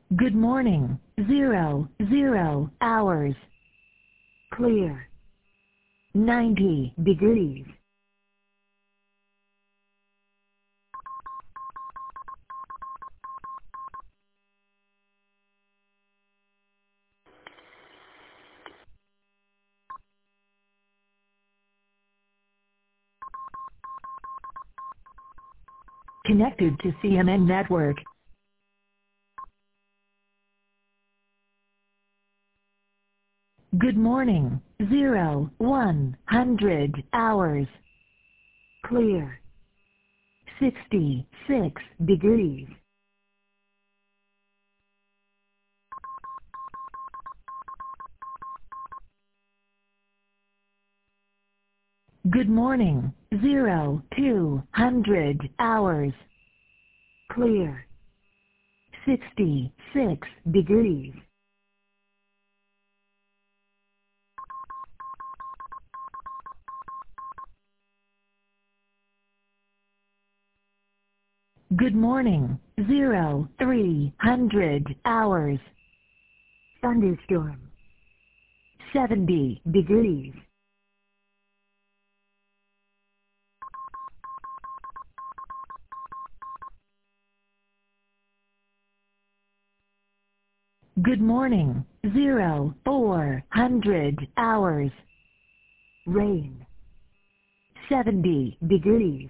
Good morning. 00 hours. Clear. 90 degrees. Connected to CMN network. Good morning. 100 hours. Clear. 66 degrees. Good morning. 200 hours. Clear. 66 degrees. Good morning. 300 hours. Thunderstorm. 70 degrees. Good morning. 400 hours. Rain. 70 degrees.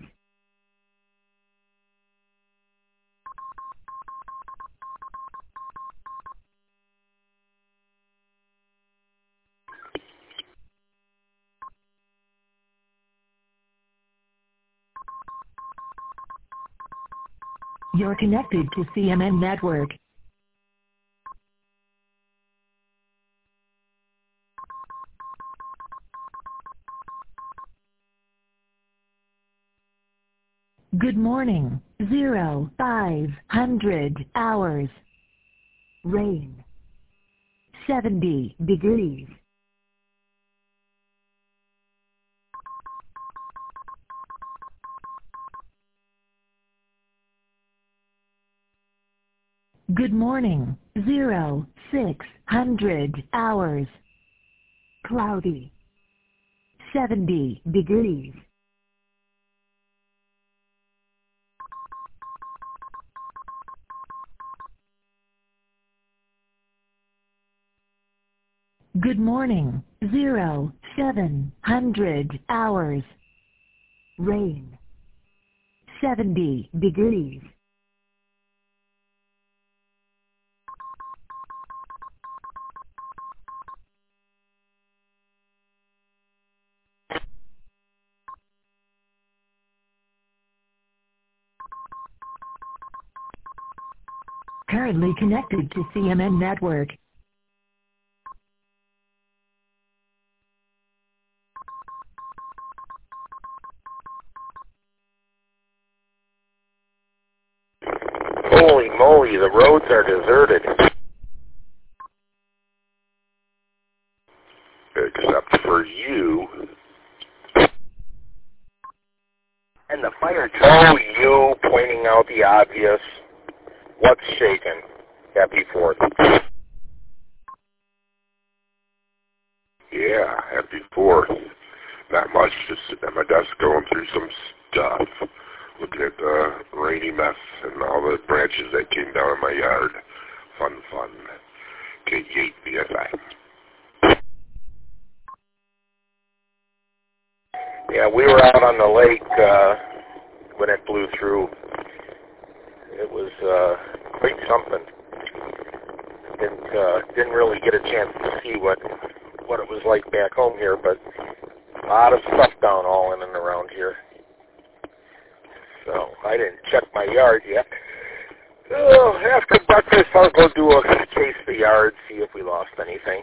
You're connected to CMN network. Good morning. 500 hours. Rain. 70 degrees. Good morning. 600 hours. Cloudy. 70 degrees. Good morning. 700 hours. Rain. 70 degrees. Currently connected to CMN network. Holy moly, the roads are deserted. Except for you. And the fire truck. Oh, you pointing out the obvious. What's shaking? Happy 4th. Yeah, happy 4th. Not much, just sitting at my desk going through some stuff. Looking at the rainy mess and all the branches that came down in my yard. Fun. K8 BSI. Yeah, we were out on the lake when it blew through. It was quite something. Didn't really get a chance to see what it was like back home here, but a lot of stuff down all in and around here. So I didn't check my yard yet. Oh, after breakfast, I'll go do a chase the yard, see if we lost anything.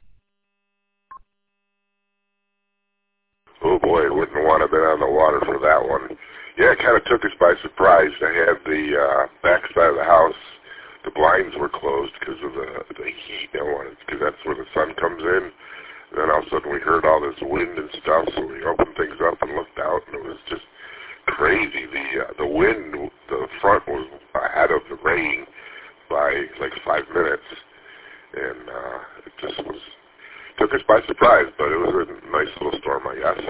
Oh boy, wouldn't want to have been on the water for that one. Yeah, it kind of took us by surprise. I had the back side of the house, the blinds were closed because of the heat, because that's where the sun comes in. And then all of a sudden we heard all this wind and stuff, so we opened things up and looked out, and it was just crazy. The wind, the front was ahead of the rain, by like 5 minutes, and it just took us by surprise, but it was a nice little storm, I guess.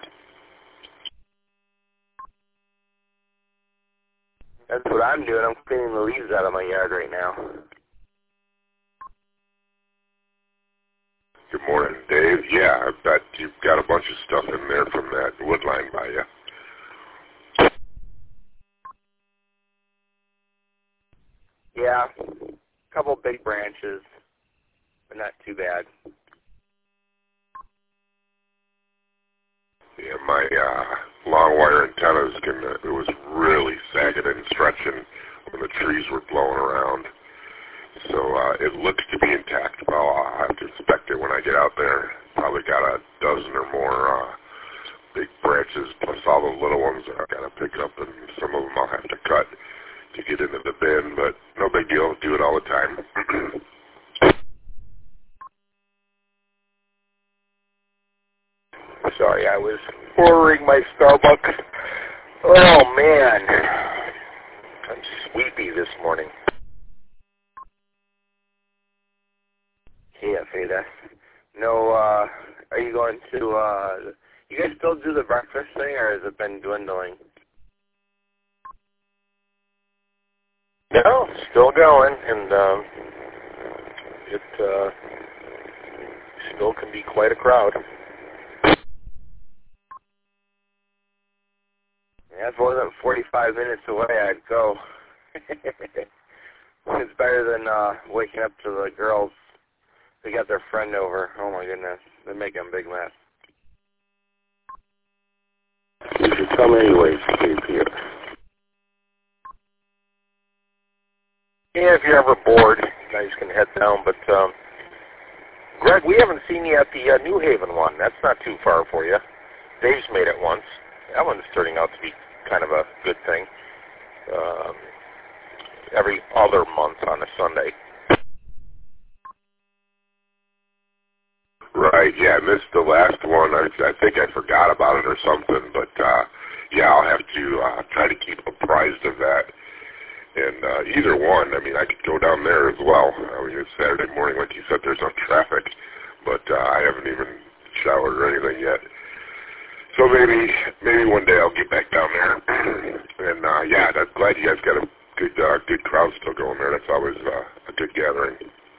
That's what I'm doing. I'm cleaning the leaves out of my yard right now. Good morning, Dave. Yeah, I bet you've got a bunch of stuff in there from that wood line by you. Yeah, a couple big branches, but not too bad. Yeah, my long wire antennas, it was really sagging and stretching when the trees were blowing around. So it looks to be intact. Well, I'll have to inspect it when I get out there. Probably got a dozen or more big branches, plus all the little ones that I've got to pick up, and some of them I'll have to cut to get into the bin, but no big deal. Do it all the time. Sorry, I was ordering my Starbucks. Oh, man. I'm sleepy this morning. Yeah, Fada. No, are you going to, you guys still do the breakfast thing, or has it been dwindling? No, still going, and it still can be quite a crowd. Yeah, if it wasn't 45 minutes away, I'd go. It's better than waking up to the girls. They got their friend over. Oh, my goodness. They're making a big mess. You should come anyways, Steve, here. Yeah, if you're ever bored, you guys can head down. But, Greg, we haven't seen you at the New Haven one. That's not too far for you. Dave's made it once. That one's turning out to be kind of a good thing. Every other month on a Sunday. Right, yeah, I missed the last one. I think I forgot about it or something, but yeah, I'll have to try to keep apprised of that. And either one, I mean, I could go down there as well. I mean, it's Saturday morning, like you said, there's no traffic, but I haven't even showered or anything yet. So maybe one day I'll get back down there. And yeah, I'm glad you guys got a good crowd still going there. That's always a good gathering.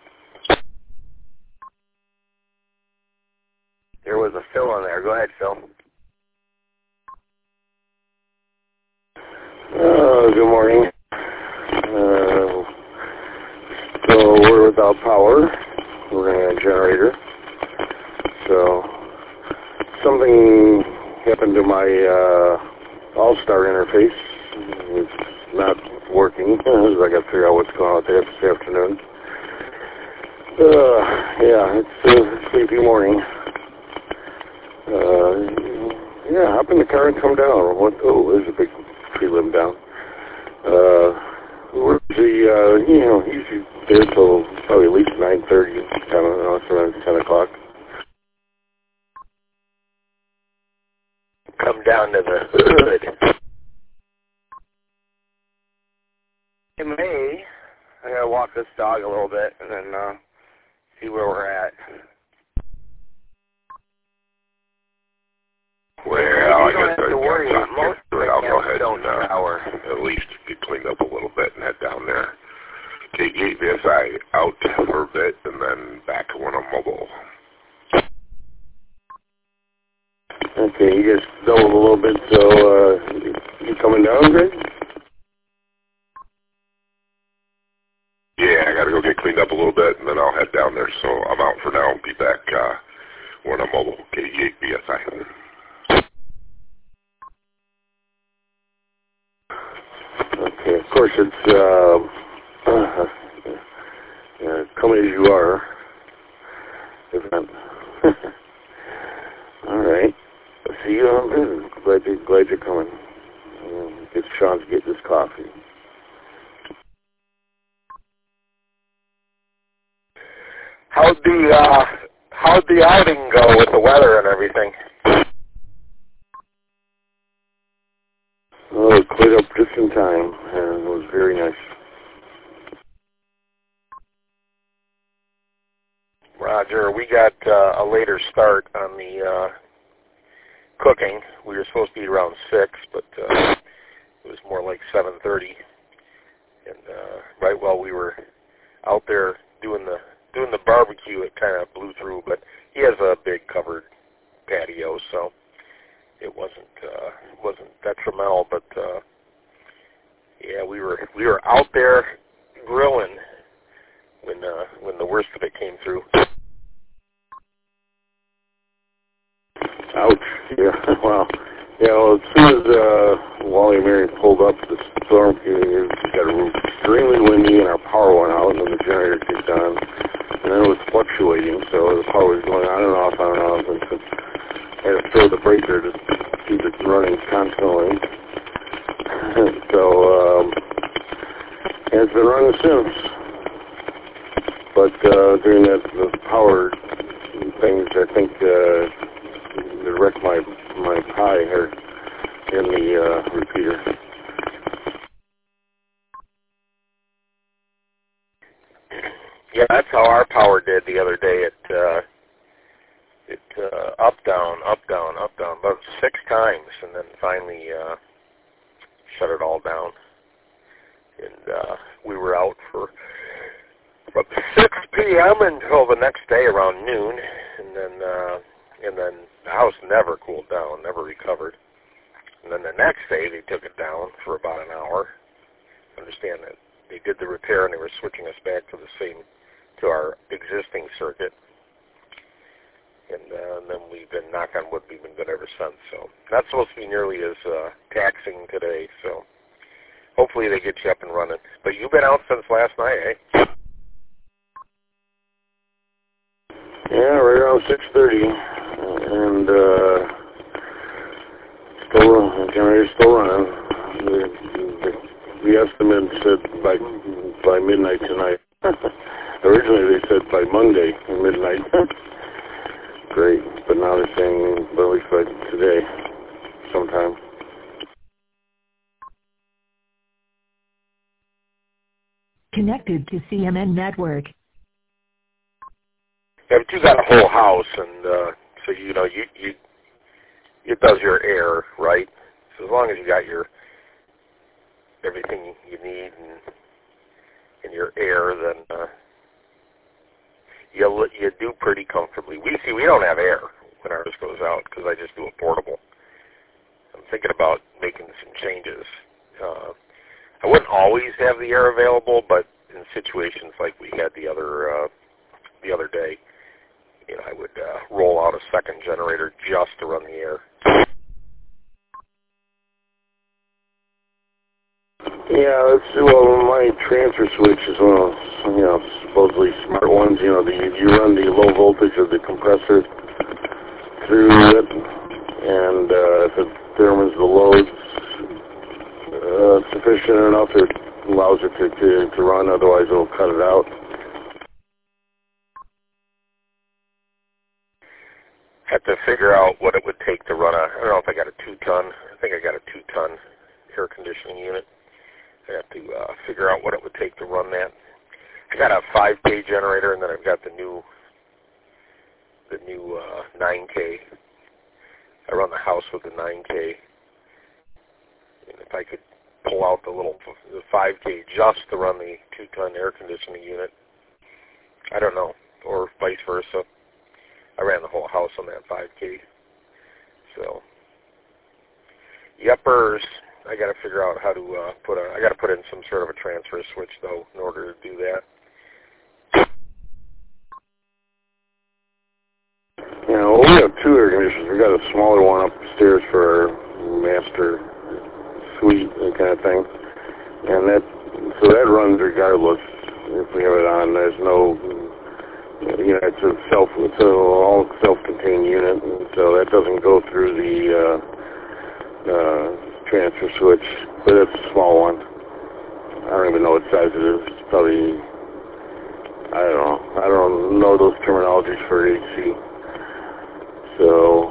There was a Phil in there. Go ahead, Phil. Good morning. So we're without power. We're running a generator. So something happened to my All-Star interface. It's not working. I got to figure out what's going on with that this afternoon. Yeah, it's a sleepy morning. Yeah, hop in the car and come down. Oh, there's a big tree limb down. Where's the, usually there till probably at least 9:30, kind of, around 10 o'clock. Come down to the hood. In May, I gotta walk this dog a little bit and then see where we're at. Well, I guess have to worry. Most I'll go ahead don't and shower. at least get cleaned up a little bit and head down there. Take VSI out for a bit and then back when I'm mobile. Okay, you guys doubled a little bit, so you coming down, Greg? Yeah, I got to go get cleaned up a little bit and then I'll head down there. So I'm out for now and be back when I'm mobile. KG8 VSI. Okay, of course it's come as you are. If not, all right. See you on glad you're coming. Get Sean's getting his coffee. How'd the outing go with the weather and everything? Oh, it cleared up just in time, and it was very nice. Roger. We got a later start on the cooking. We were supposed to be around 6, but it was more like 7:30. And right while we were out there doing the barbecue, it kind of blew through. But he has a big covered patio, so it wasn't detrimental. But yeah, we were out there grilling when the worst of it came through. Ouch. Yeah, wow. Yeah, well, as soon as Wally and Mary pulled up, the storm got extremely windy and our power went out, and then the generator kicked on. And then it was fluctuating, so the power was going on and off, and so I had to throw the breaker to keep it running constantly. So, and it's been running since. But during the power things, I think it wrecked my pie here in the repeater. Yeah, that's how our power did the other day. It up, down, about 6 times, and then finally shut it all down. And we were out from 6 p.m. until the next day around noon, and then the house never cooled down, never recovered. And then the next day they took it down for about an hour. Understand that they did the repair and they were switching us back to our existing circuit. And then we've been, knock on wood, we've been good ever since. So not supposed to be nearly as taxing today. So hopefully they get you up and running. But you've been out since last night, eh? Yeah, right around 6:30, and the generator's still running. The estimate said by midnight tonight. Originally they said by Monday midnight. Great, but now they're saying at least by today, sometime. Connected to CMN Network. Yeah, but you got a whole house, and so you know you it does your air, right? So as long as you got your everything you need and your air, then you do pretty comfortably. We don't have air when ours goes out because I just do a portable. I'm thinking about making some changes. I wouldn't always have the air available, but in situations like we had the other day, you know, I would roll out a second generator just to run the air. Yeah, well, my transfer switch is one of those, you know, supposedly smart ones. You know, you run the low voltage of the compressor through it, and if it determines the load sufficient enough, it allows it to run. Otherwise, it'll cut it out. Have to figure out what it would take to run I don't know if I got a 2-ton. I think I got a 2-ton air conditioning unit. I have to figure out what it would take to run that. I got a 5K generator, and then I've got the new 9K. I run the house with the 9K. And if I could pull out the 5K just to run the 2-ton air conditioning unit, I don't know, or vice versa. I ran the whole house on that 5K. So, yuppers. I got to figure out how to I got to put in some sort of a transfer switch, though, in order to do that. Yeah, well, we have 2 air conditioners. We got a smaller one upstairs for our master suite and kind of thing. And that runs regardless if we have it on. There's no, you know, it's a all self-contained unit, and so that doesn't go through the transfer switch, but it's a small one. I don't even know what size it is. It's probably, I don't know those terminologies for AC. So,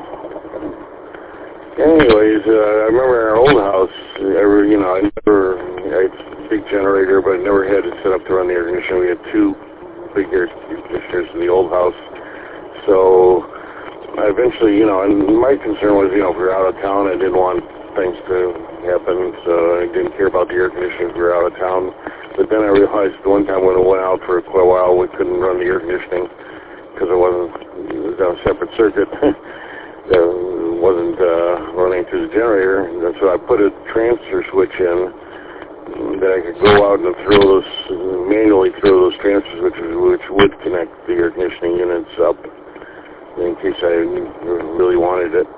anyways, I remember in our old house, I had a big generator, but I never had it set up to run the air conditioner. We had 2 big air conditioners in the old house. So I eventually, and my concern was, if we were out of town, I didn't want things to happen, so I didn't care about the air conditioning if we were out of town. But then I realized one time when it went out for quite a while, we couldn't run the air conditioning because it was on a separate circuit. That wasn't running through the generator. And so I put a transfer switch in that I could go out and manually throw those transfer switches, which would connect the air conditioning units up in case I really wanted it.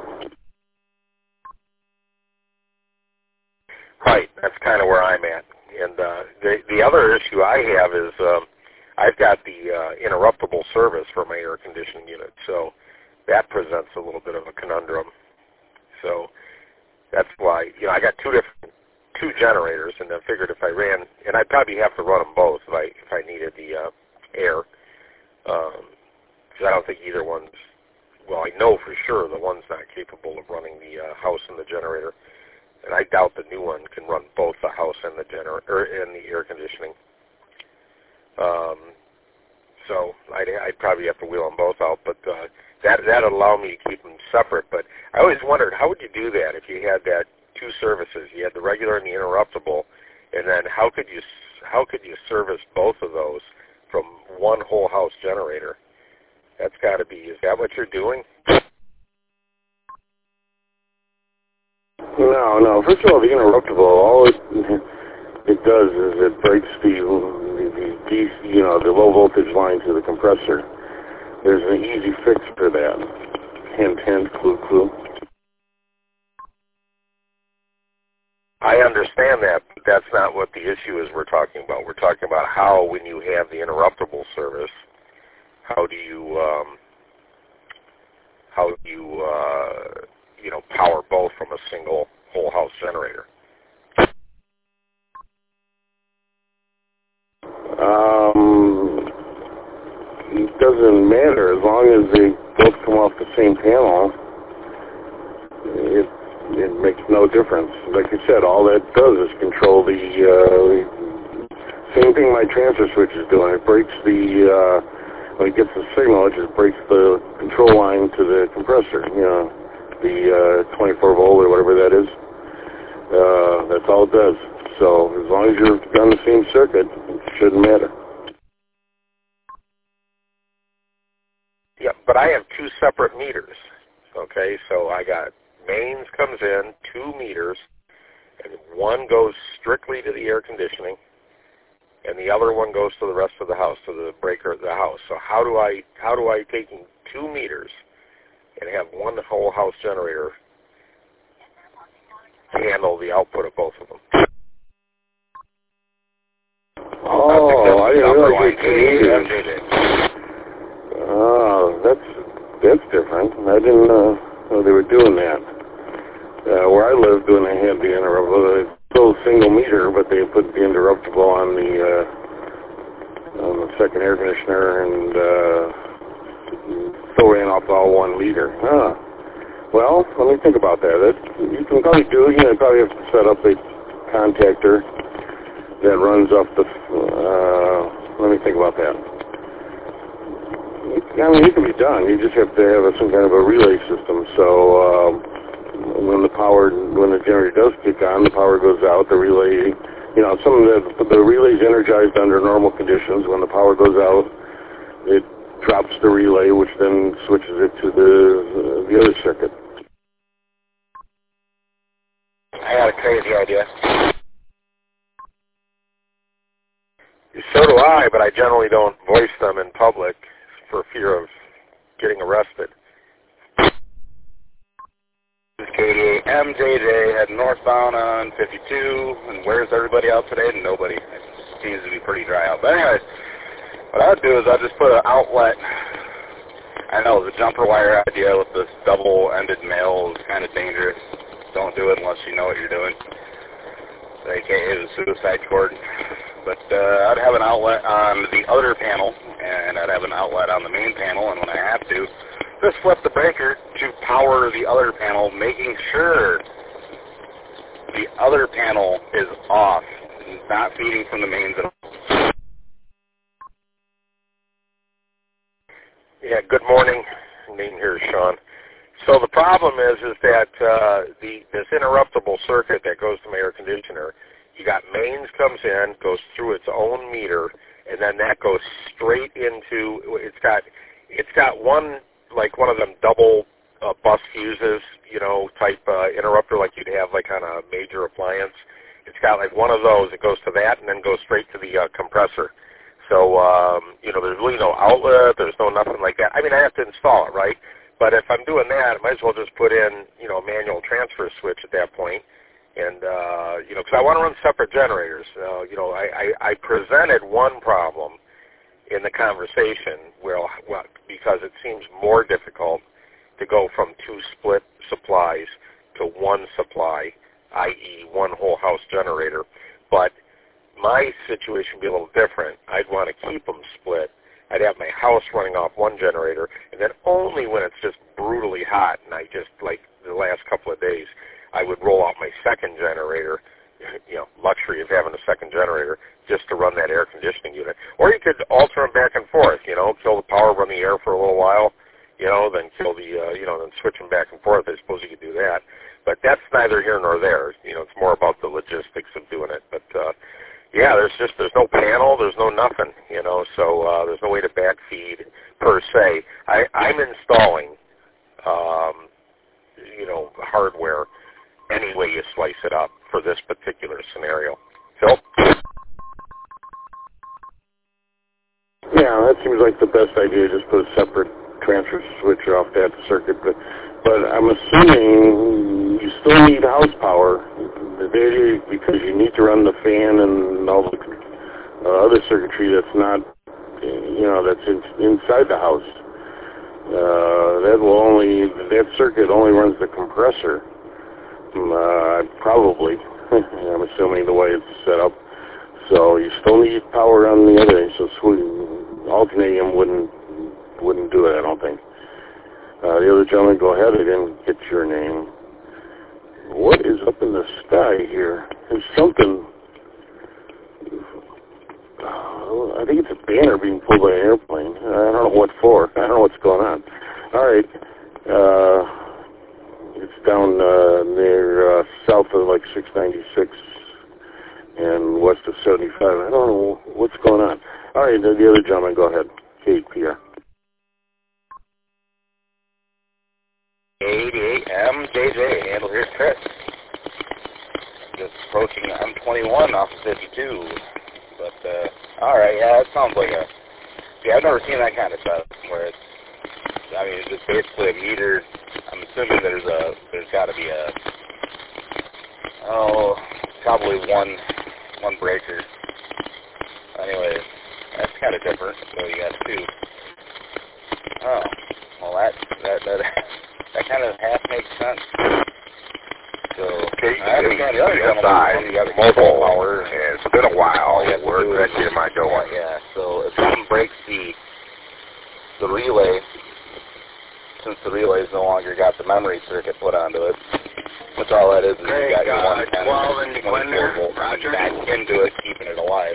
Right, that's kind of where I'm at. And the other issue I have is I've got the interruptible service for my air conditioning unit, so that presents a little bit of a conundrum. So that's why, I got two generators, and I figured if I ran, and I'd probably have to run them both if I needed the air, because I don't think either one's, well, I know for sure the one's not capable of running the house and the generator. And I doubt the new one can run both the house and the generator and the air conditioning. So I'd probably have to wheel them both out, but that'd allow me to keep them separate. But I always wondered, how would you do that if you had that two services? You had the regular and the interruptible, and then how could you service both of those from one whole house generator? That's got to be. Is that what you're doing? No. First of all, the interruptible, all it does is it breaks the low voltage line to the compressor. There's an easy fix for that. Hint, clue. I understand that, but that's not what the issue is we're talking about. We're talking about how, when you have the interruptible service, how do you power both from a single whole house generator? It doesn't matter as long as they both come off the same panel. It makes no difference. Like I said, all that does is control the same thing my transfer switch is doing. It breaks when it gets the signal, it just breaks the control line to the compressor. The 24 volt or whatever that is. That's all it does. So as long as you're on the same circuit, it shouldn't matter. Yeah, but I have two separate meters. Okay, so I got mains comes in, 2 meters, and one goes strictly to the air conditioning, and the other one goes to the rest of the house, to the breaker of the house. So how do I take 2 meters and have one whole house generator handle the output of both of them? Oh, I didn't realize that's different. I didn't know they were doing that. Where I lived, when they had the interruptible, it's still a single meter, but they put the interruptible on the second air conditioner and still ran off all 1 meter. Well, let me think about that. You can probably probably have to set up a contactor that runs off the, let me think about that. It can be done. You just have to have some kind of a relay system. So when the generator does kick on, the power goes out, the relay, some of the relay's energized under normal conditions. When the power goes out, it drops the relay, which then switches it to the other circuit. I got a crazy idea. So do I, but I generally don't voice them in public for fear of getting arrested. This is KDA MJJ heading northbound on 52, and where's everybody out today? Nobody. It seems to be pretty dry out. But anyways, what I'll do is I'll just put an outlet. I know the jumper wire idea with this double-ended male is kind of dangerous. Don't do it unless you know what you're doing. AKA the suicide cord. But I'd have an outlet on the other panel, and I'd have an outlet on the main panel, and when I have to, just flip the breaker to power the other panel, making sure the other panel is off, not feeding from the mains at all. Yeah, good morning. Name here is Sean. So the problem is that this interruptible circuit that goes to my air conditioner, you got mains comes in, goes through its own meter, and then that goes straight into, it's got one of them double bus fuses, type interrupter like you'd have like on a major appliance. It's got like one of those. It goes to that and then goes straight to the compressor. So, there's really no outlet. There's no nothing like that. I mean, I have to install it, right? But if I'm doing that, I might as well just put in, a manual transfer switch at that point. And, because I want to run separate generators. I presented one problem in the conversation because it seems more difficult to go from two split supplies to one supply, i.e. one whole house generator. But my situation would be a little different. I'd want to keep them split. I'd have my house running off one generator, and then only when it's just brutally hot, and I just, like the last couple of days, I would roll out my second generator, luxury of having a second generator, just to run that air conditioning unit. Or you could alter them back and forth, kill the power, run the air for a little while, then kill then switch them back and forth. I suppose you could do that. But that's neither here nor there. It's more about the logistics of doing it. But, there's no panel, there's no nothing, so there's no way to backfeed per se. I'm installing, hardware any way you slice it up for this particular scenario. Phil? Yeah, that seems like the best idea, just put a separate transfer switch off that circuit. But I'm assuming you still need house power because you need to run the fan and all the other circuitry that's not, that's inside the house. That circuit only runs the compressor. Probably, I'm assuming the way it's set up. So you still need power on the other end. So alternating wouldn't do it, I don't think. The other gentleman, go ahead. I didn't get your name. What is up in the sky here? There's something. I think it's a banner being pulled by an airplane. I don't know what for. I don't know what's going on. All right. It's down near south of like 696 and west of 75. I don't know what's going on. All right, the other gentleman, go ahead. KPR. 88 MJJ, handle here's Chris. Just approaching M21 off of 52. But, alright, yeah, it sounds like I've never seen that kind of stuff where it's just basically a meter. I'm assuming there's got to be probably one breaker. Anyway, that's kind of different. So you got two. Oh, well, that kind of half makes sense. So, I understand the other gentleman, you got mobile power. Yeah, it's been a while. We're directly in my door. Yeah, so if something breaks the relay, since the relay's no longer got the memory circuit put onto it, that's all that is you got your 110 volt back into it, keeping it alive.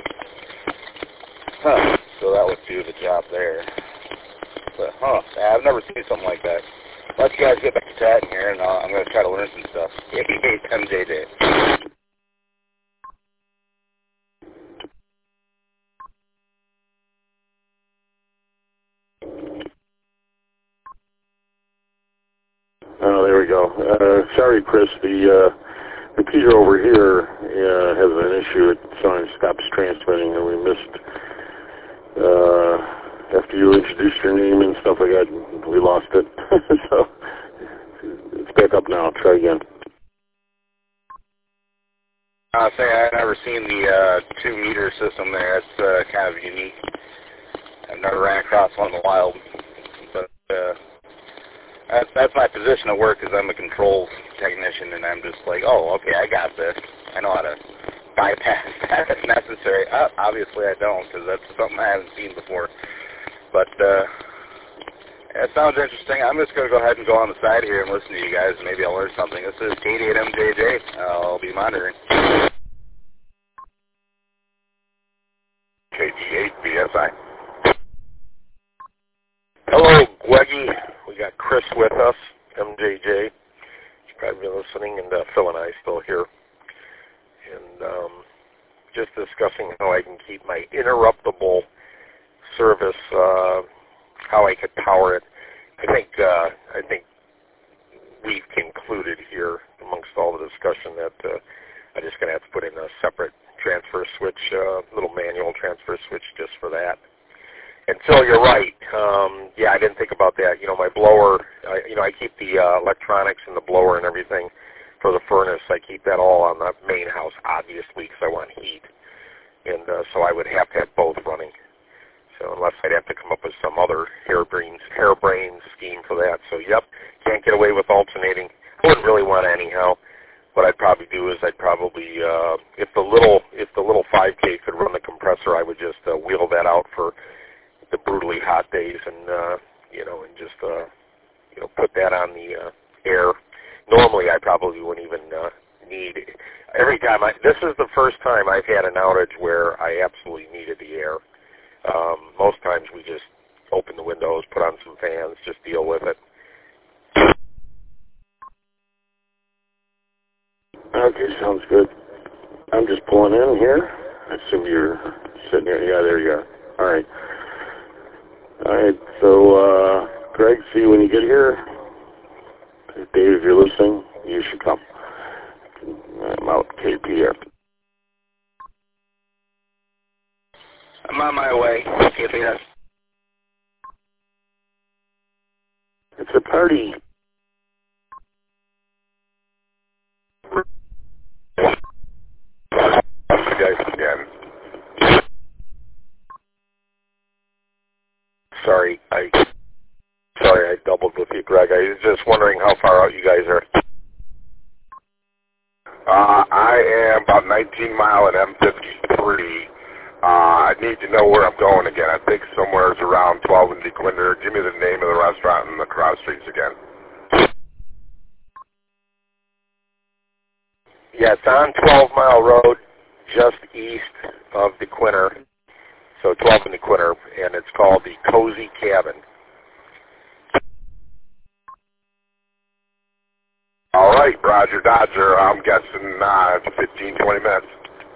So that would do the job there. But, I've never seen something like that. Let you guys get back to chatting here, and I'm going to try to learn some stuff. 88 MJJ. Oh, there we go. Sorry, Chris. The computer over here has an issue. It sometimes stops transmitting, and we missed. After you introduced your name and stuff like that, we lost it. So it's back up now. Try again. I'll say I've never seen the 2-meter system there. It's kind of unique. I've never ran across one in the wild. But that's my position at work, is I'm a controls technician, and I'm just like, oh, okay, I got this. I know how to bypass that if necessary. Obviously I don't, because that's something I haven't seen before. But it sounds interesting. I'm just going to go ahead and go on the side here and listen to you guys, and maybe I'll learn something. This is 88 MJJ. I'll be monitoring. KD8 BSI. Hello, Weggy, we got Chris with us, MJJ. He's probably been listening, and Phil and I still here. And just discussing how I can keep my interruptible service, how I could power it. I think we've concluded here amongst all the discussion that I'm just going to have to put in a separate transfer switch, little manual transfer switch just for that. And Phil, you're right. Yeah, I didn't think about that. You know, my blower, I keep the electronics and the blower and everything for the furnace. I keep that all on the main house, obviously, because I want heat. And so I would have to have both running. So unless I'd have to come up with some other harebrained scheme for that. So, yep, can't get away with alternating. I wouldn't really want to anyhow. What I'd probably do is I'd probably, if the little 5K could run the compressor, I would just wheel that out for the brutally hot days and, and just, put that on the air. Normally I probably wouldn't even need it. Every time this is the first time I've had an outage where I absolutely needed the air. Most times we just open the windows, put on some fans, just deal with it. Okay, sounds good. I'm just pulling in here. I assume you're sitting here. Yeah, there you are. All right. All right, so, Greg, see you when you get here. Dave, if you're listening, you should come. I'm out KPF. I'm on my way. KPF. It's a party. You guys again. Sorry, I doubled with you, Greg. I was just wondering how far out you guys are. I am about 19 mile at M53. I need to know where I'm going again. I think somewhere is around 12 in DeQuinder. Give me the name of the restaurant and the cross streets again. Yeah, it's on 12 Mile Road, just east of DeQuinder. So 12 in DeQuinder, and it's called the Cozy Cabin. All right, Roger Dodger. I'm guessing 15, 20 minutes.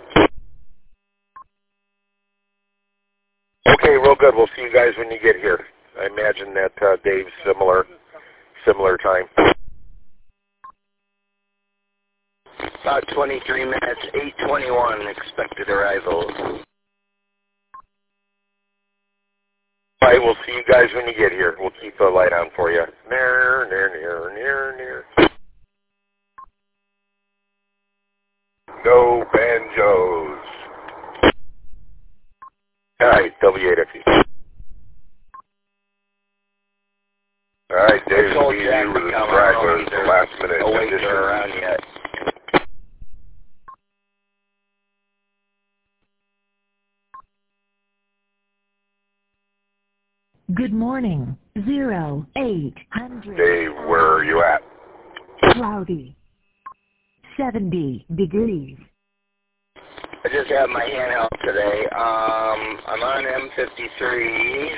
Okay, real good. We'll see you guys when you get here. I imagine that Dave's similar time. About 23 minutes, 8:21 expected arrival. All right, we'll see you guys when you get here. We'll keep the light on for you. Near. No banjos. All right, W8FE. All right, Dave, we you were the stragglers the last minute. Oh, wait, they're around yet. Good morning. 0800. Dave, where are you at? Cloudy. 70 degrees. I just have my handheld today. I'm on M53,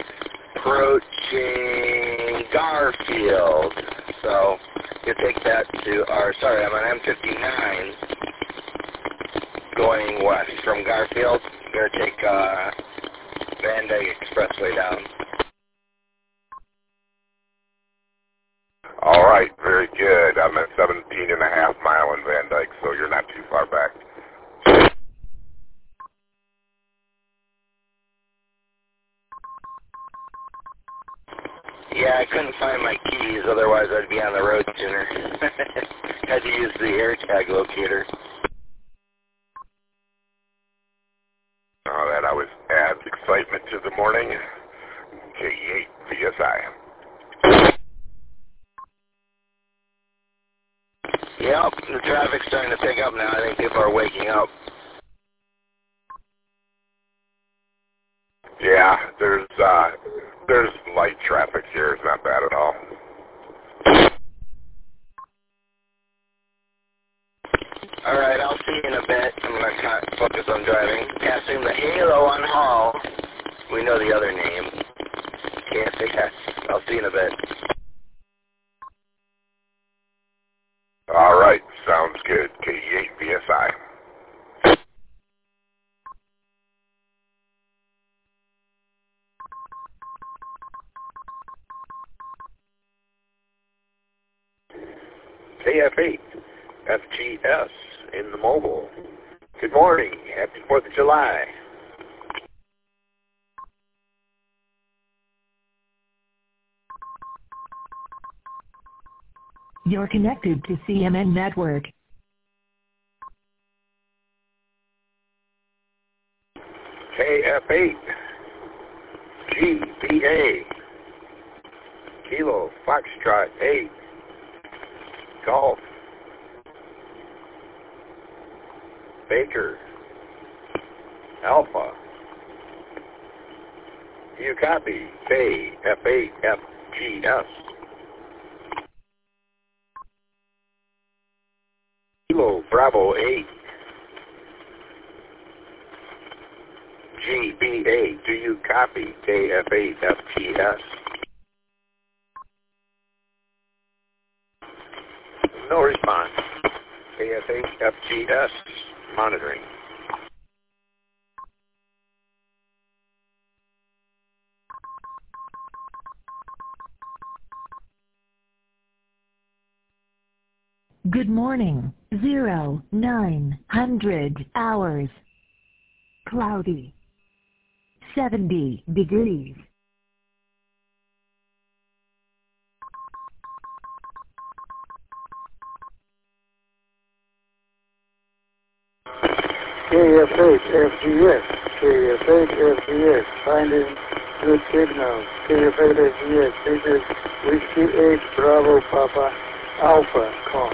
approaching Garfield. So you take that to I'm on M59, going west from Garfield. You're gonna take Van Dyke Expressway down. All right, very good. I'm at 17.5 mile in Van Dyke, so you're not too far back. Yeah, I couldn't find my keys, otherwise I'd be on the road sooner. Had to use the AirTag locator. That always adds excitement to the morning. K8 PSI. Yep, the traffic's starting to pick up now. I think people are waking up. Yeah, there's light traffic here. It's not bad at all. All right, I'll see you in a bit. I'm going to focus on driving. Passing the Halo on Hall. We know the other name. KFAS. I'll see you in a bit. All right, sounds good. KE8 VSI. KF8 FGS in the mobile. Good morning. Happy 4th of July. You're connected to CMN Network. KF8 GBA Kilo Foxtrot 8 Golf Baker Alpha. Do you copy? KF8 FGS Kilo Bravo 8 GBA. Do you copy? KF8 FGS. No response. KF8 FGS monitoring. Good morning. 0900 hours. Cloudy. 70 degrees. KF8 FGS, KF8 FGS, finding good signal. KF8 FGS, this is Whiskey 8 Bravo Papa Alpha call.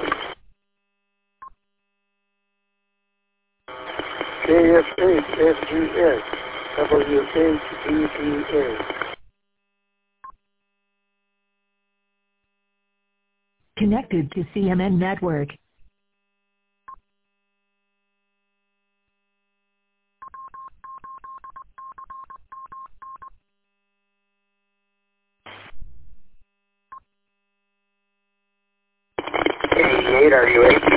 KF8 FGS, WHBPA. Connected to CMN Network. KE8, are you 8?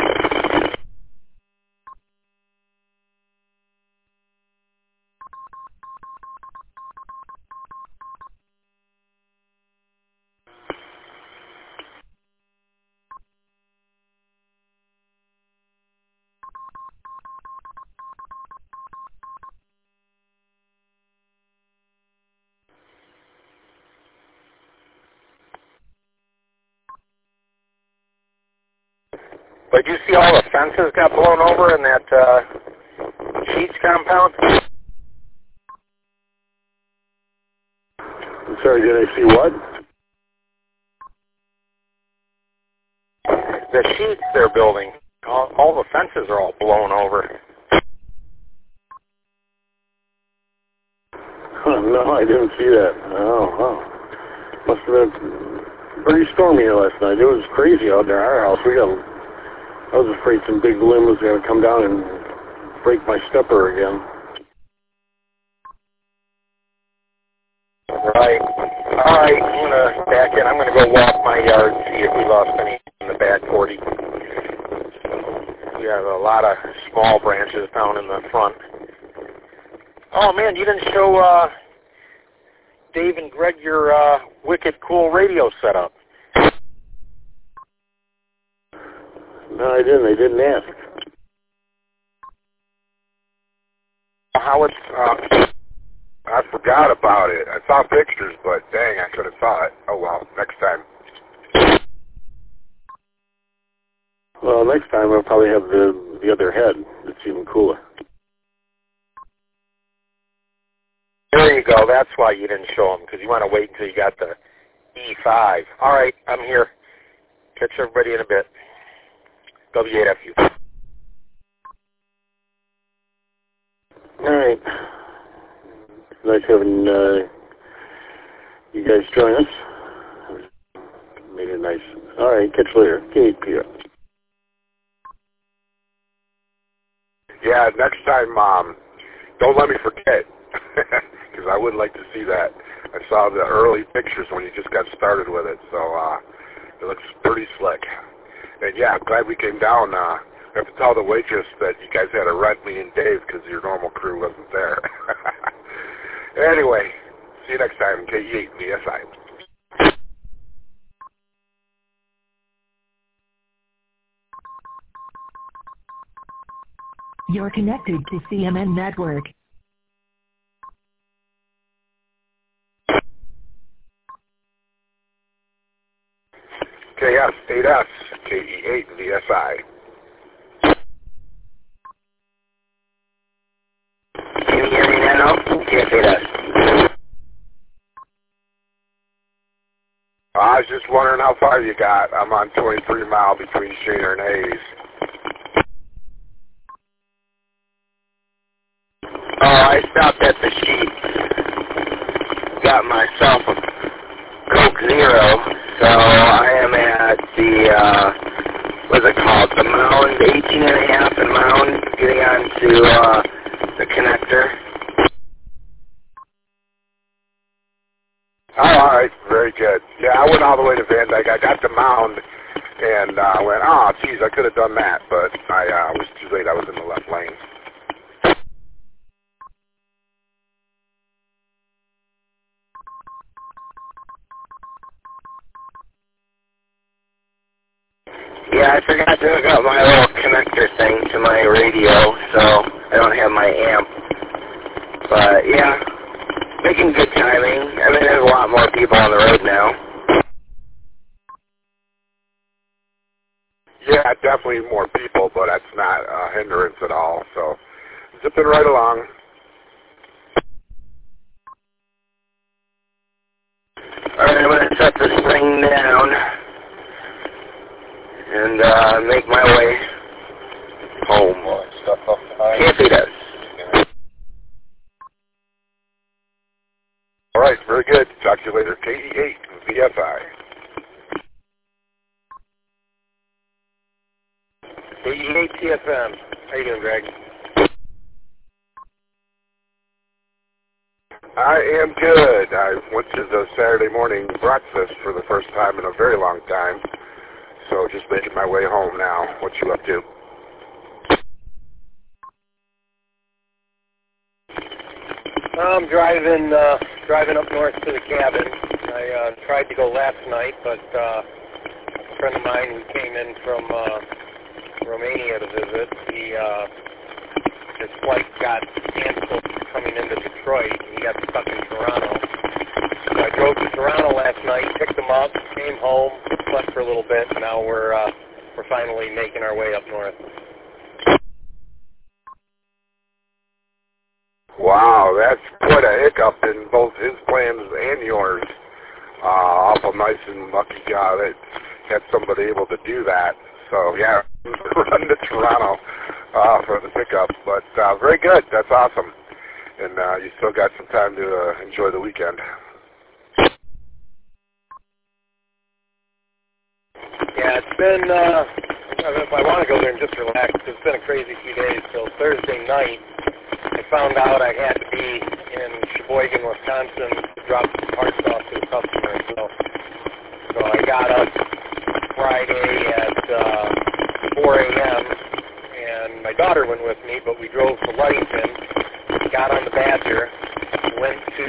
But you see all the fences got blown over in that Sheets compound? I'm sorry, did I see what? The Sheets they're building. All the fences are all blown over. No, I didn't see that. Oh. Must have been pretty stormy here last night. It was crazy out there at our house. I was afraid some big limb was going to come down and break my stepper again. Right. All right, I'm going to back in. I'm going to go walk my yard, see if we lost any in the back 40. We have a lot of small branches down in the front. Oh, man, you didn't show Dave and Greg your wicked cool radio setup. No, I didn't. I didn't ask. How it's... I forgot about it. I saw pictures, but dang, I could have saw it. Oh, well, next time. Well, next time I'll probably have the other head. It's even cooler. There you go. That's why you didn't show them, because you want to wait until you got the E5. All right, I'm here. Catch everybody in a bit. W8FU. All right. Nice having you guys join us. Made it nice. All right, catch you later. KPR. Yeah, next time, don't let me forget, because I would like to see that. I saw the early pictures when you just got started with it, so it looks pretty slick. And yeah, I'm glad we came down. I have to tell the waitress that you guys had to rent me and Dave because your normal crew wasn't there. Anyway, see you next time, KE8 VSI. You're connected to CMN Network. KS8S, KE8 VSI. Can you hear me now? KS8S. I was just wondering how far you got. I'm on 23 Mile between Shaner and Hayes. Oh, I stopped at the Sheets. Got myself a Coke Zero. So I am at the, what's it called? The Mound, 18.5 and Mound, getting onto the connector. Oh, all right, very good. Yeah, I went all the way to Van Dyke. I got the Mound and went, oh, geez, I could have done that, but I was too late. I was in the left lane. Yeah, I forgot to hook up my little connector thing to my radio, so I don't have my amp. But yeah, making good timing. I mean, there's a lot more people on the road now. Yeah, definitely more people, but that's not a hindrance at all. So zipping right along. All right, I'm going to set this thing down and make my way home. Can't beat us. All right, very good. Talk to you later. KE8 VSI. KE8 TFM. How you doing, Greg? I am good. I went to the Saturday morning breakfast for the first time in a very long time. So just making my way home now. What you up to? I'm driving up north to the cabin. I tried to go last night, but a friend of mine who came in from Romania to visit, his flight got canceled coming into Detroit. He got stuck in Toronto. So I drove to Toronto last night, picked him up, came home, slept for a little bit, and now we're finally making our way up north. Wow, that's quite a hiccup in both his plans and yours. Awful nice and lucky guy that had somebody able to do that. So yeah, run to Toronto for the pickup, but very good. That's awesome. And you still got some time to enjoy the weekend. Yeah, it's been, if I want to go there and just relax, it's been a crazy few days. So Thursday night, I found out I had to be in Sheboygan, Wisconsin to drop some parts off to the customer. So I got up Friday at 4 a.m., and my daughter went with me, but we drove to Ludington, got on the Badger, went to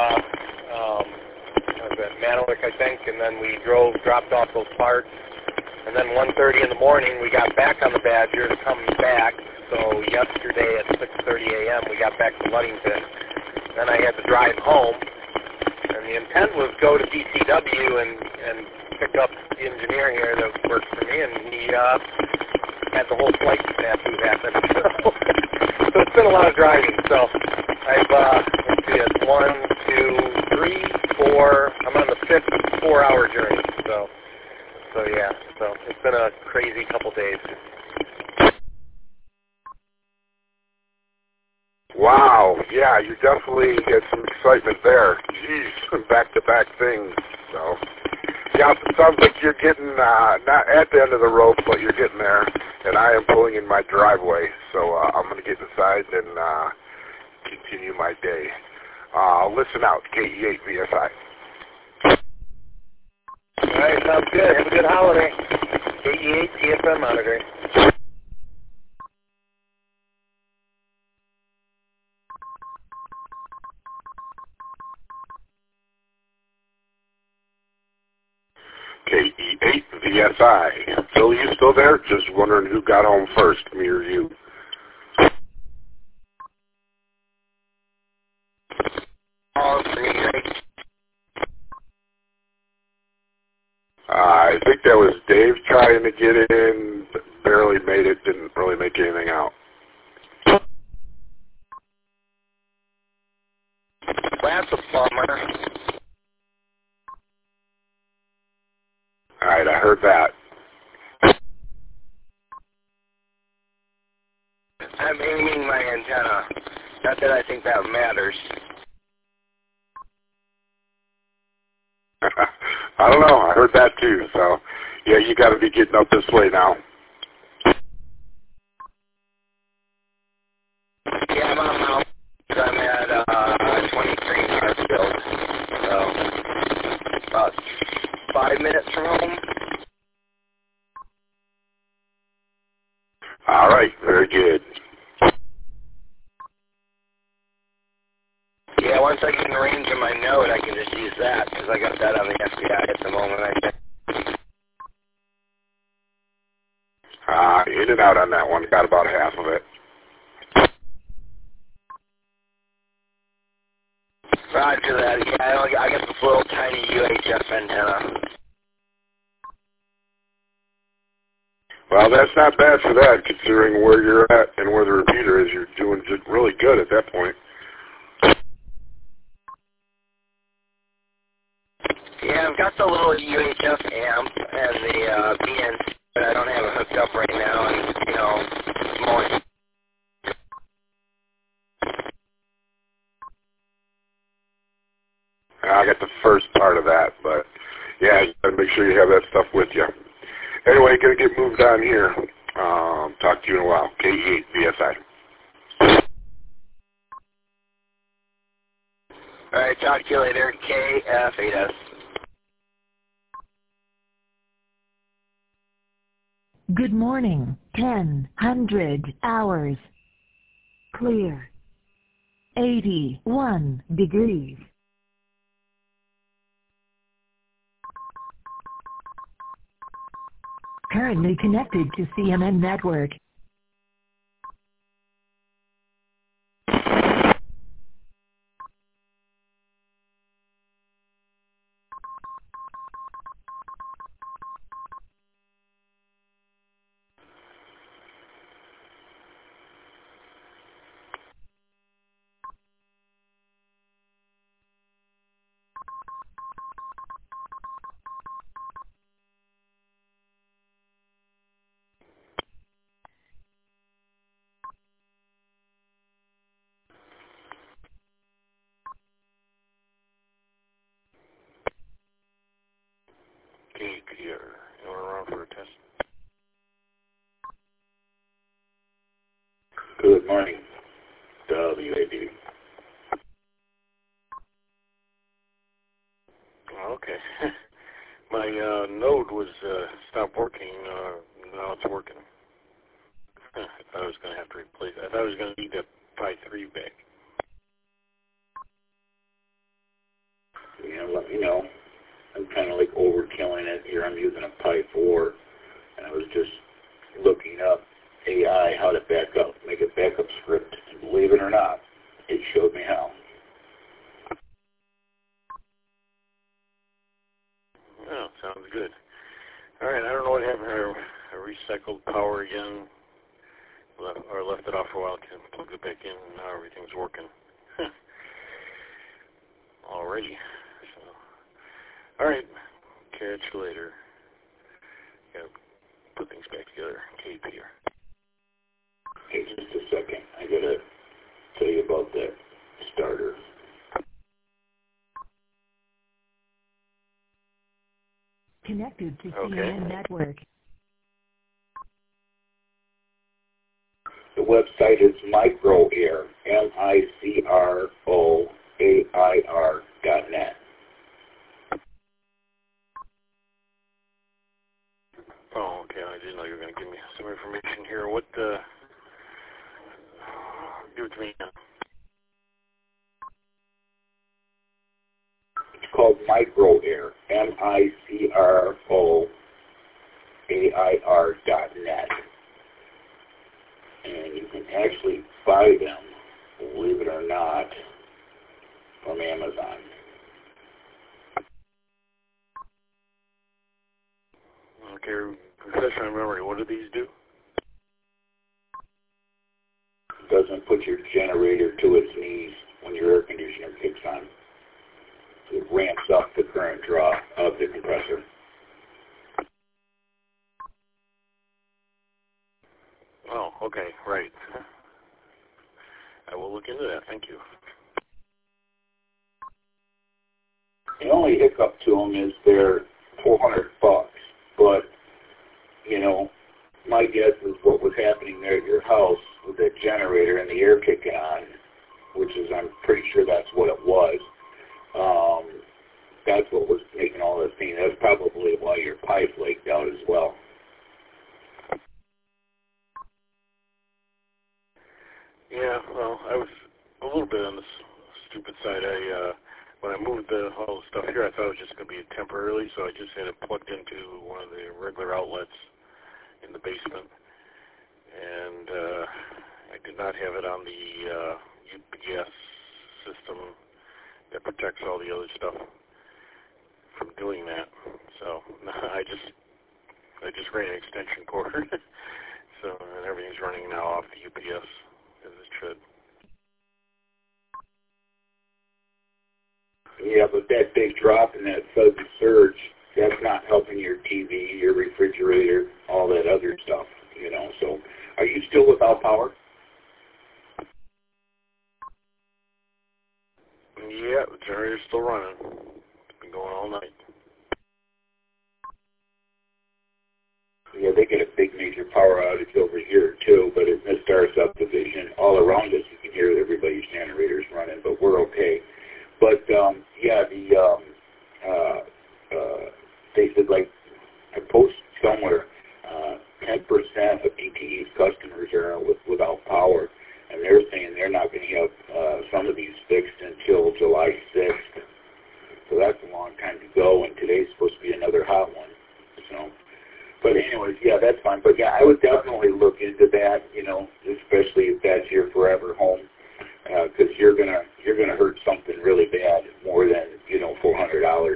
Manawick, I think, and then we dropped off those parts. And then 1:30 in the morning, we got back on the Badger to come back. So yesterday at 6:30 a.m., we got back to Ludington. Then I had to drive home. And the intent was go to DCW and pick up the engineer here that works for me, and he had the whole flight snafu happen. So it's been a lot of driving. So I've, let's see, it's 1, 2, 3, 4. I'm on the 5th 4-hour journey. So yeah, so it's been a crazy couple days. Wow, yeah, you definitely get some excitement there. Jeez, back-to-back things. So, yeah, it sounds like you're getting, not at the end of the rope, but you're getting there, and I am pulling in my driveway, so I'm going to get inside and continue my day. Listen out, KE8VSI. All right, sounds good. Have a good holiday. KE8 TFM monitoring. KE8VSI. Phil, you still there? Just wondering who got home first, me or you. I think that was Dave trying to get in, but barely made it, didn't really make anything out. That's a bummer. All right, I heard that. I'm aiming my antenna. Not that I think that matters. I don't know. I heard that too. So, yeah, you got to be getting up this way now. Yeah, I'm on Mount. I'm at 23 Hartsfield. So, about 5 minutes from home. All right, very good. Yeah, once I get in range of my node, I can just use that, because I got that on the FBI at the moment, I think. In and out on that one. Got about half of it. Roger that. Yeah, I got this little tiny UHF antenna. Well, that's not bad for that, considering where you're at and where the repeater is. You're doing just really good at that point. Yeah, I've got the little UHF amp and the BNC, but I don't have it hooked up right now, and, you know, it's more. I got the first part of that, but, yeah, you got to make sure you have that stuff with you. Anyway, going to get moved on here. Talk to you in a while. KE8VSI. All right, talk to you later. KF8S. Good morning. 1000 hours. Clear. 81 degrees. Currently connected to CMN Network. Okay, Peter, you want to run for a test? Good morning, WAD. Oh, okay. My node was stopped working. Now it's working. I thought I was going to have to replace it. I thought I was going to need the Pi 3 back. Yeah, let me know. I'm kind of like overkilling it here. I'm using a Pi 4, and I was just looking up AI how to make a backup script, and believe it or not, it showed me how. Oh, sounds good. All right, I don't know what happened. I recycled power again, or left it off for a while, plugged it back in, and now everything's working. Alrighty. So, all right, catch you later. Gotta put things back together. Cape here. Hey, just a second. I gotta tell you about that starter. Connected to Okay. CMN Network. The website is MicroAir, MicroAir. AIR.net. Oh, okay. I didn't know you were going to give me some information here. What, give it to me now. It's called MicroAir, MicroAir.net. And you can actually buy them, believe it or not, from Amazon. Okay, refresh my memory. What do these do? It doesn't put your generator to its knees when your air conditioner kicks on. It ramps up the current draw of the compressor. Oh, okay, right. I will look into that. Thank you. The only hiccup to them is they're $400, but, you know, my guess is what was happening there at your house with that generator and the air kicking on, which is, I'm pretty sure that's what it was. That's what was making all this thing. That's probably why your pipe leaked out as well. Yeah, well, I was a little bit on the stupid side. When I moved all the stuff here, I thought it was just going to be temporarily, so I just had it plugged into one of the regular outlets in the basement. And I did not have it on the UPS system that protects all the other stuff from doing that. So I just ran an extension cord. So and everything's running now off the UPS as it should. Yeah, but that big drop and that sudden surge, that's not helping your TV, your refrigerator, all that other stuff, you know. So are you still without power? Yeah, the generator's still running. It's been going all night. Yeah, they get a big major power outage over here, too, but in this Star subdivision, all around us, you can hear everybody's generators running, but we're okay. But, yeah, they said, like, I posted somewhere, 10% of DTE's customers are without power, and they're saying they're not going to have some of these fixed until July 6th. So that's a long time to go, and today's supposed to be another hot one. So, but anyways, yeah, that's fine. But, yeah, I would definitely look into that, you know, especially if that's your forever home. Because you're gonna hurt something really bad more than, you know, $400.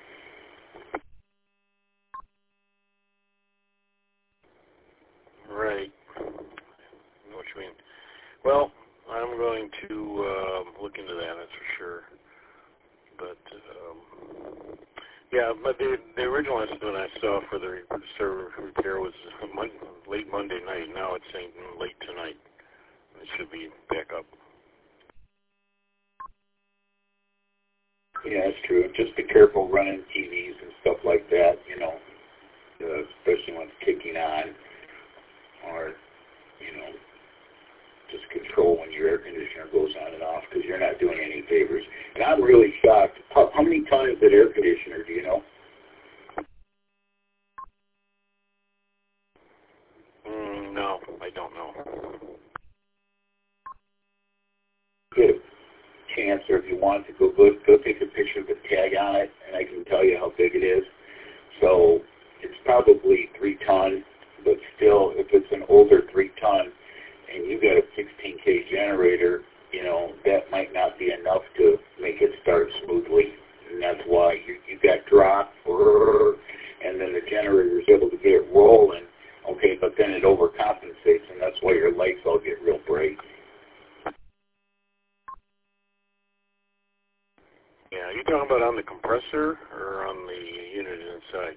Right. I know what you mean. Well, I'm going to look into that. That's for sure. But yeah, but the original estimate I saw for the server repair was late Monday night. Now it's saying late tonight. It should be back up. Yeah, that's true. Just be careful running TVs and stuff like that, you know, especially when it's kicking on, or, you know, just control when your air conditioner goes on and off, because you're not doing any favors. And I'm really shocked. How many ton is that air conditioner, do you know? No, I don't know. Get a chance, or if you want to, go take a picture of the tag on it, and I can tell you how big it is. So it's probably 3 ton, but still, if it's an older 3 ton, and you've got a 16K generator, you know, that might not be enough to make it start smoothly. And that's why you got drop, and then the generator is able to get it rolling, okay, but then it overcompensates, and that's why your lights all get real bright. Yeah, are you talking about on the compressor or on the unit inside?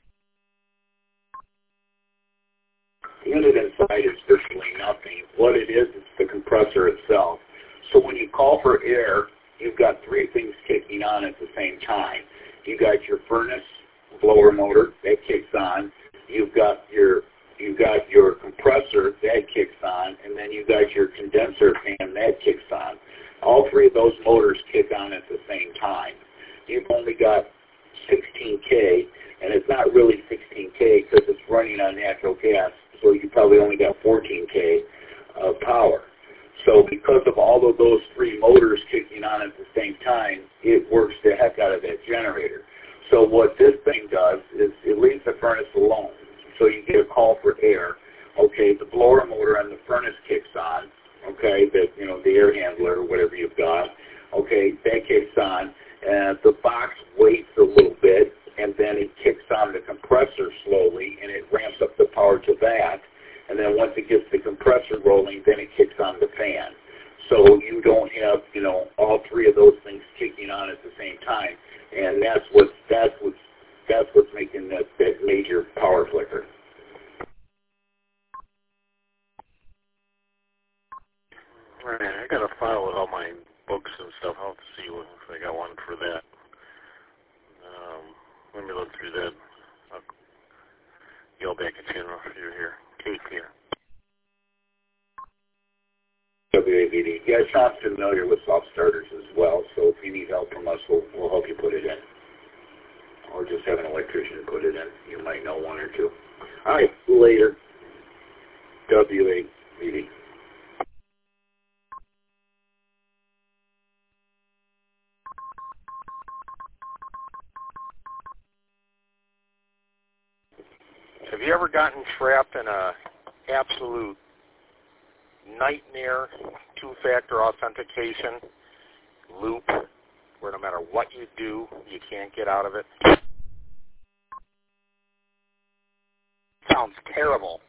The unit inside is virtually nothing. What it is, it's the compressor itself. So when you call for air, you've got 3 things kicking on at the same time. You got your furnace blower motor that kicks on. You've got your compressor that kicks on, and then you got your condenser fan that kicks on. all three of those motors kick on at the same time. You've only got 16K, and it's not really 16K because it's running on natural gas, so you probably only got 14K of power. So because of all of those three motors kicking on at the same time, it works the heck out of that generator. So what this thing does is it leaves the furnace alone. So you get a call for air. Okay, the blower motor on the furnace kicks on. Okay, the air handler or whatever you've got. Okay, that kicks on, and the box waits a little bit, and then it kicks on the compressor slowly, and it ramps up the power to that. And then once it gets the compressor rolling, then it kicks on the fan. So you don't have, all three of those things kicking on at the same time. And that's what's making that major power flicker. All right, I got a file with all my books and stuff. I'll have to see if I got one for that. Let me look through that. I'll yell back at you if you're here. Kate here. WAVD. Yeah, Sean's familiar with soft starters as well, so if you need help from us, we'll help you put it in. Or just have an electrician put it in. You might know one or two. All right, later. WAVD. Have you ever gotten trapped in a absolute nightmare two-factor authentication loop where no matter what you do, you can't get out of it? Sounds terrible.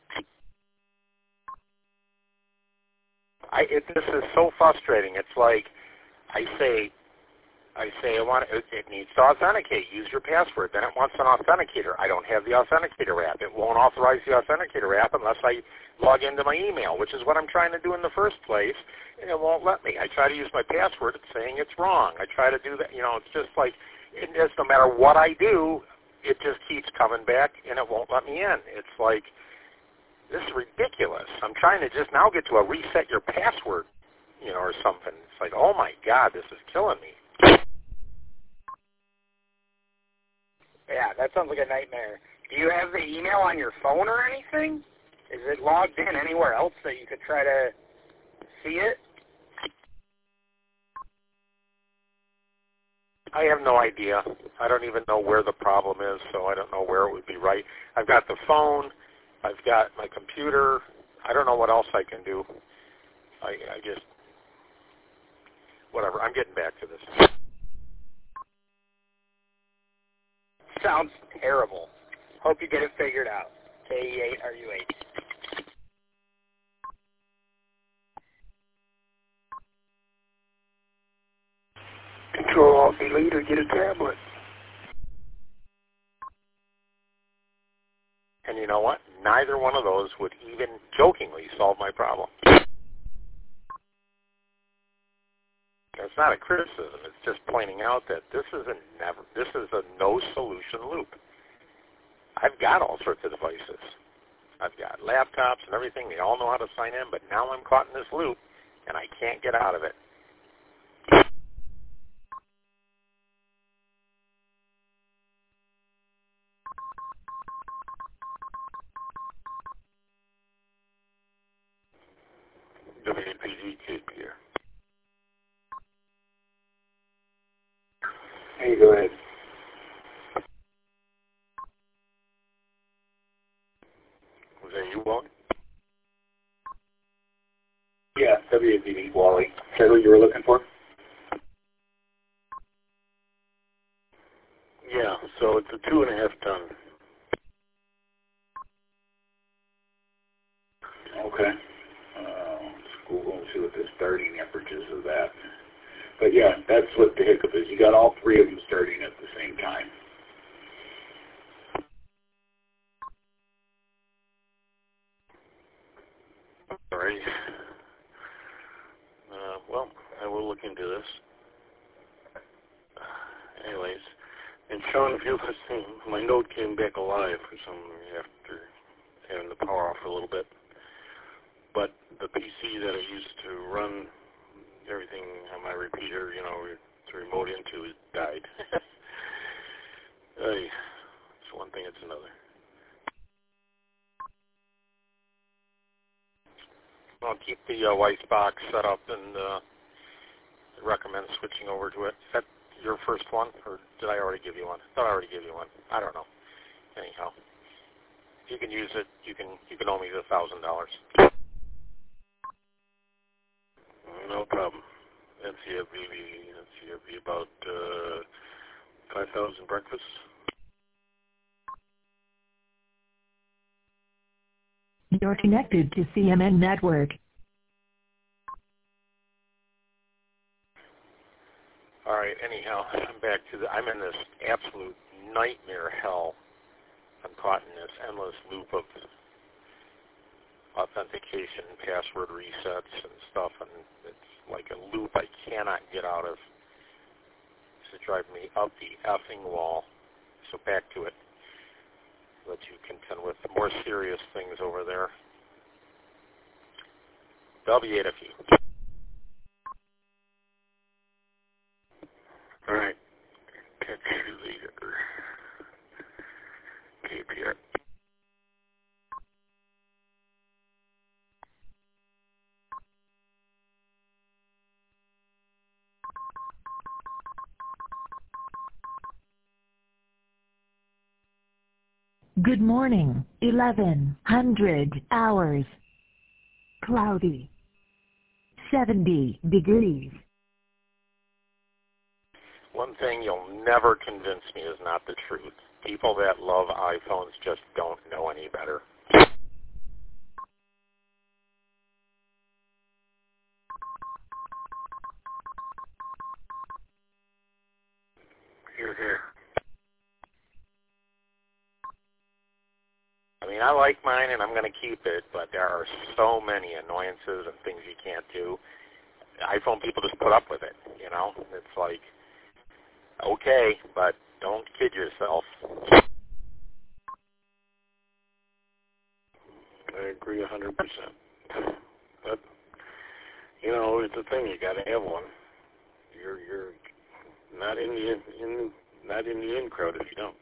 This is so frustrating. It's like I say it needs to authenticate. Use your password. Then it wants an authenticator. I don't have the authenticator app. It won't authorize the authenticator app unless I log into my email, which is what I'm trying to do in the first place, and it won't let me. I try to use my password. It's saying it's wrong. I try to do that. It's just like, no matter what I do, it just keeps coming back, and it won't let me in. It's like, this is ridiculous. I'm trying to just now get to a reset your password, or something. It's like, oh, my God, this is killing me. Yeah, that sounds like a nightmare. Do you have the email on your phone or anything? Is it logged in anywhere else that you could try to see it? I have no idea. I don't even know where the problem is, so I don't know where it would be right. I've got the phone. I've got my computer. I don't know what else I can do. I just, whatever. I'm getting back to this. Sounds terrible. Hope you get it figured out. KE8RU8. Control-Alt-Delete or get a tablet. And you know what? Neither one of those would even jokingly solve my problem. It's not a criticism. It's just pointing out that this is a no-solution loop. I've got all sorts of devices. I've got laptops and everything. They all know how to sign in, but now I'm caught in this loop, and I can't get out of it. WPG Kid here. Hey, go ahead. Was that you, Wally? Yeah, WPG Wally. Is that who you were looking for? Yeah, so it's a 2.5 ton. Okay. Let's Google and see what the starting amperages of that. But yeah, that's what the hiccup is. You got all three of them starting at the same time. All right. Well, I will look into this. Anyways, and Sean, if you're listening, my Node came back alive for some after having the power off for a little bit. But the PC that I used to run everything on my repeater, to remote into it died. It's one thing, it's another. I'll keep the Weiss box set up and recommend switching over to it. Is that your first one, or did I already give you one? I thought I already gave you one. I don't know. Anyhow, if you can use it, you can owe me the $1,000. No problem. That'd be about 5,000 breakfasts. You're connected to CMN Network. All right, anyhow, I'm back to I'm in this absolute nightmare hell. I'm caught in this endless loop of authentication, password resets and stuff, and it's like a loop I cannot get out of. It's driving me up the effing wall. So back to it. Let you contend with the more serious things over there. W8 a few. All right. Catch you later. KPR. Good morning, 1100 hours. Cloudy. 70 degrees. One thing you'll never convince me is not the truth. People that love iPhones just don't know any better. Hear, hear. I mean, I like mine and I'm going to keep it, but there are so many annoyances and things you can't do. iPhone people just put up with it, It's like, okay, but don't kid yourself. I agree 100%. But, it's a thing. You got to have one. You're not in the in crowd if you don't.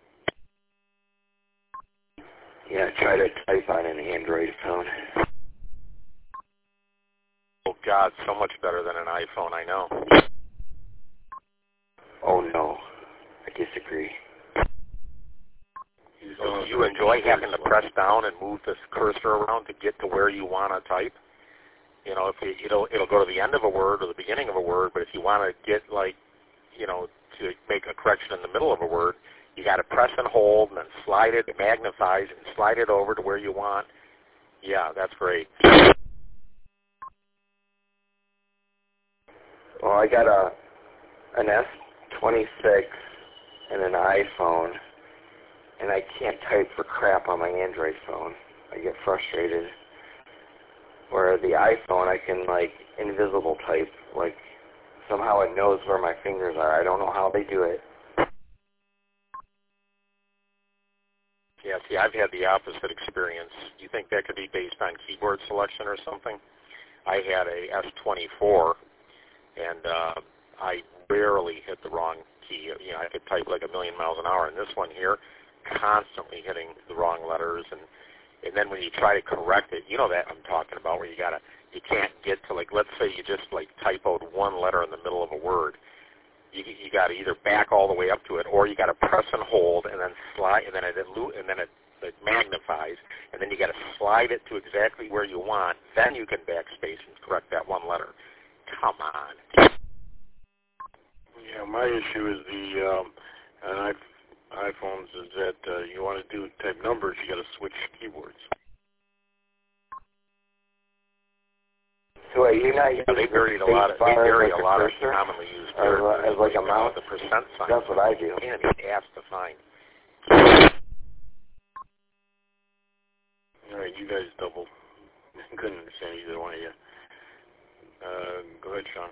Yeah, try to type on an Android phone. Oh, God, so much better than an iPhone, I know. Oh, no. I disagree. Do you enjoy having to press down and move this cursor around to get to where you want to type? It'll go to the end of a word or the beginning of a word, but if you want to get, to make a correction in the middle of a word, you got to press and hold and then slide it, magnifies, and slide it over to where you want. Yeah, that's great. Well, I got an S26 and an iPhone, and I can't type for crap on my Android phone. I get frustrated. Where the iPhone, I can, invisible type. Somehow it knows where my fingers are. I don't know how they do it. Yeah, see, I've had the opposite experience. You think that could be based on keyboard selection or something? I had a S24, and I rarely hit the wrong key. I could type like a million miles an hour, and this one here, constantly hitting the wrong letters, and then when you try to correct it, that I'm talking about, where you can't get to, let's say you just typoed one letter in the middle of a word. You got to either back all the way up to it, or you got to press and hold, and then slide, and then it magnifies, and then you got to slide it to exactly where you want. Then you can backspace and correct that one letter. Come on. Yeah, my issue is the iPhones is that you want to type numbers, you got to switch keyboards. So you're not using they vary a lot of commonly used as like a mouse? The percent sign. That's what I do. And it's asked to find. All right, you guys double. Couldn't understand either one of you. Go ahead, Sean.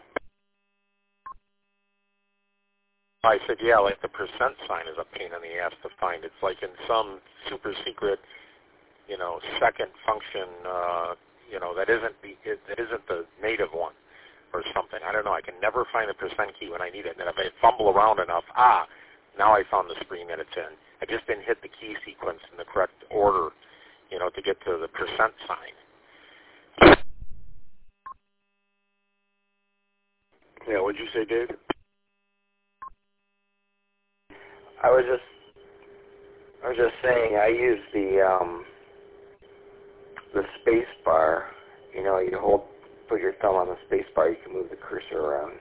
I said, yeah, the percent sign is a pain in the ass to find. It's like in some super secret, second function, that isn't the native one. or something. I don't know. I can never find the percent key when I need it. And if I fumble around enough, now I found the screen that it's in. I just didn't hit the key sequence in the correct order, to get to the percent sign. Yeah, what'd you say, Dave? I was just saying I use the space bar. You put your thumb on the space bar, you can move the cursor around.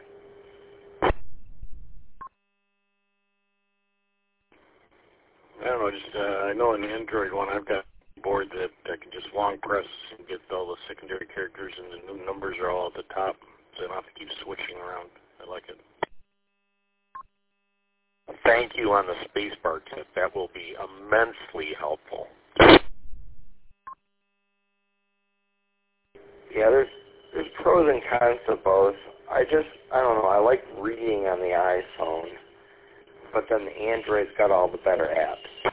I don't know, I know in the Android one I've got a board that I can just long press and get all the secondary characters and the new numbers are all at the top, so I don't have to keep switching around. I like it. Thank you on the spacebar tip. That will be immensely helpful. Yeah, there's pros and cons to both. I don't know, I like reading on the iPhone, but then the Android's got all the better apps.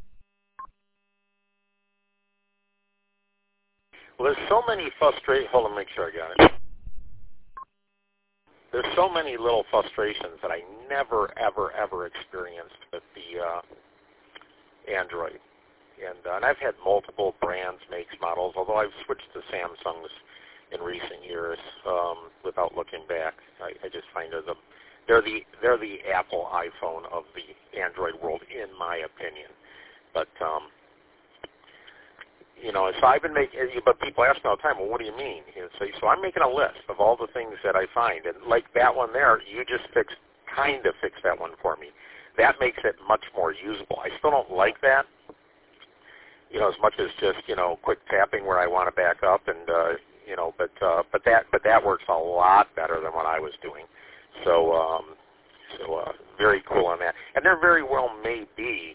Well, there's so many hold on, make sure I got it. There's so many little frustrations that I never, ever, ever experienced with the Android. And I've had multiple brands, makes, models, although I've switched to Samsungs in recent years without looking back. I just find they're the Apple iPhone of the Android world, in my opinion. But so I've been making. But people ask me all the time, well, what do you mean? So I'm making a list of all the things that I find, and like that one there, you just kind of fixed that one for me. That makes it much more usable. I still don't like that, as much as just quick tapping where I want to back up, and but that works a lot better than what I was doing. So very cool on that, and there very well may be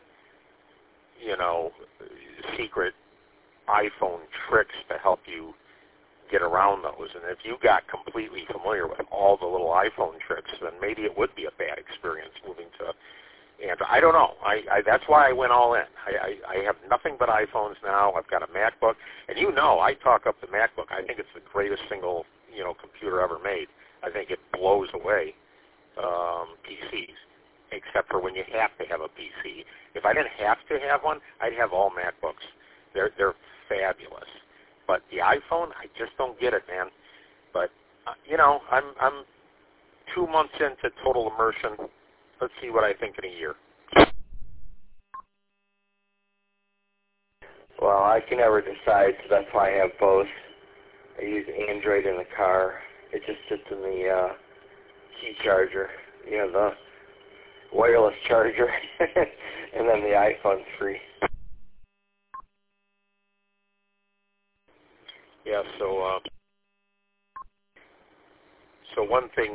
secret iPhone tricks to help you get around those. And if you got completely familiar with all the little iPhone tricks, then maybe it would be a bad experience moving to Android. I don't know. That's why I went all in. I have nothing but iPhones now. I've got a MacBook, and I talk up the MacBook. I think it's the greatest single computer ever made. I think it blows away PCs, except for when you have to have a PC. If I didn't have to have one, I'd have all MacBooks. They're fabulous. But the iPhone, I just don't get it, man. But I'm 2 months into total immersion. Let's see what I think in a year. Well, I can never decide, so that's why I have both. I use Android in the car. It just sits in the key charger, the wireless charger, and then the iPhone's free. Yeah, so one thing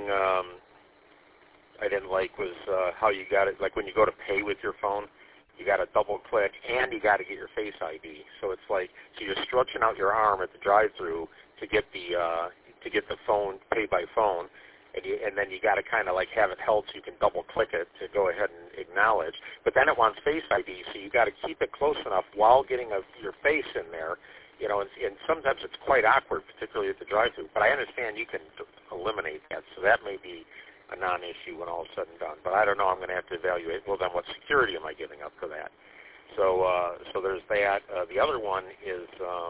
I didn't like was how you got it. Like when you go to pay with your phone, you got to double click and you got to get your Face ID. So it's like you're stretching out your arm at the drive-through to get the phone, pay by phone, and then you got to kind of like have it held so you can double click it to go ahead and acknowledge. But then it wants Face ID, so you got to keep it close enough while getting your face in there. And sometimes it's quite awkward, particularly at the drive-thru. But I understand you can eliminate that, so that may be a non-issue when all is said and done. But I don't know. I'm going to have to evaluate. Well, then what security am I giving up for that? So there's that. The other one is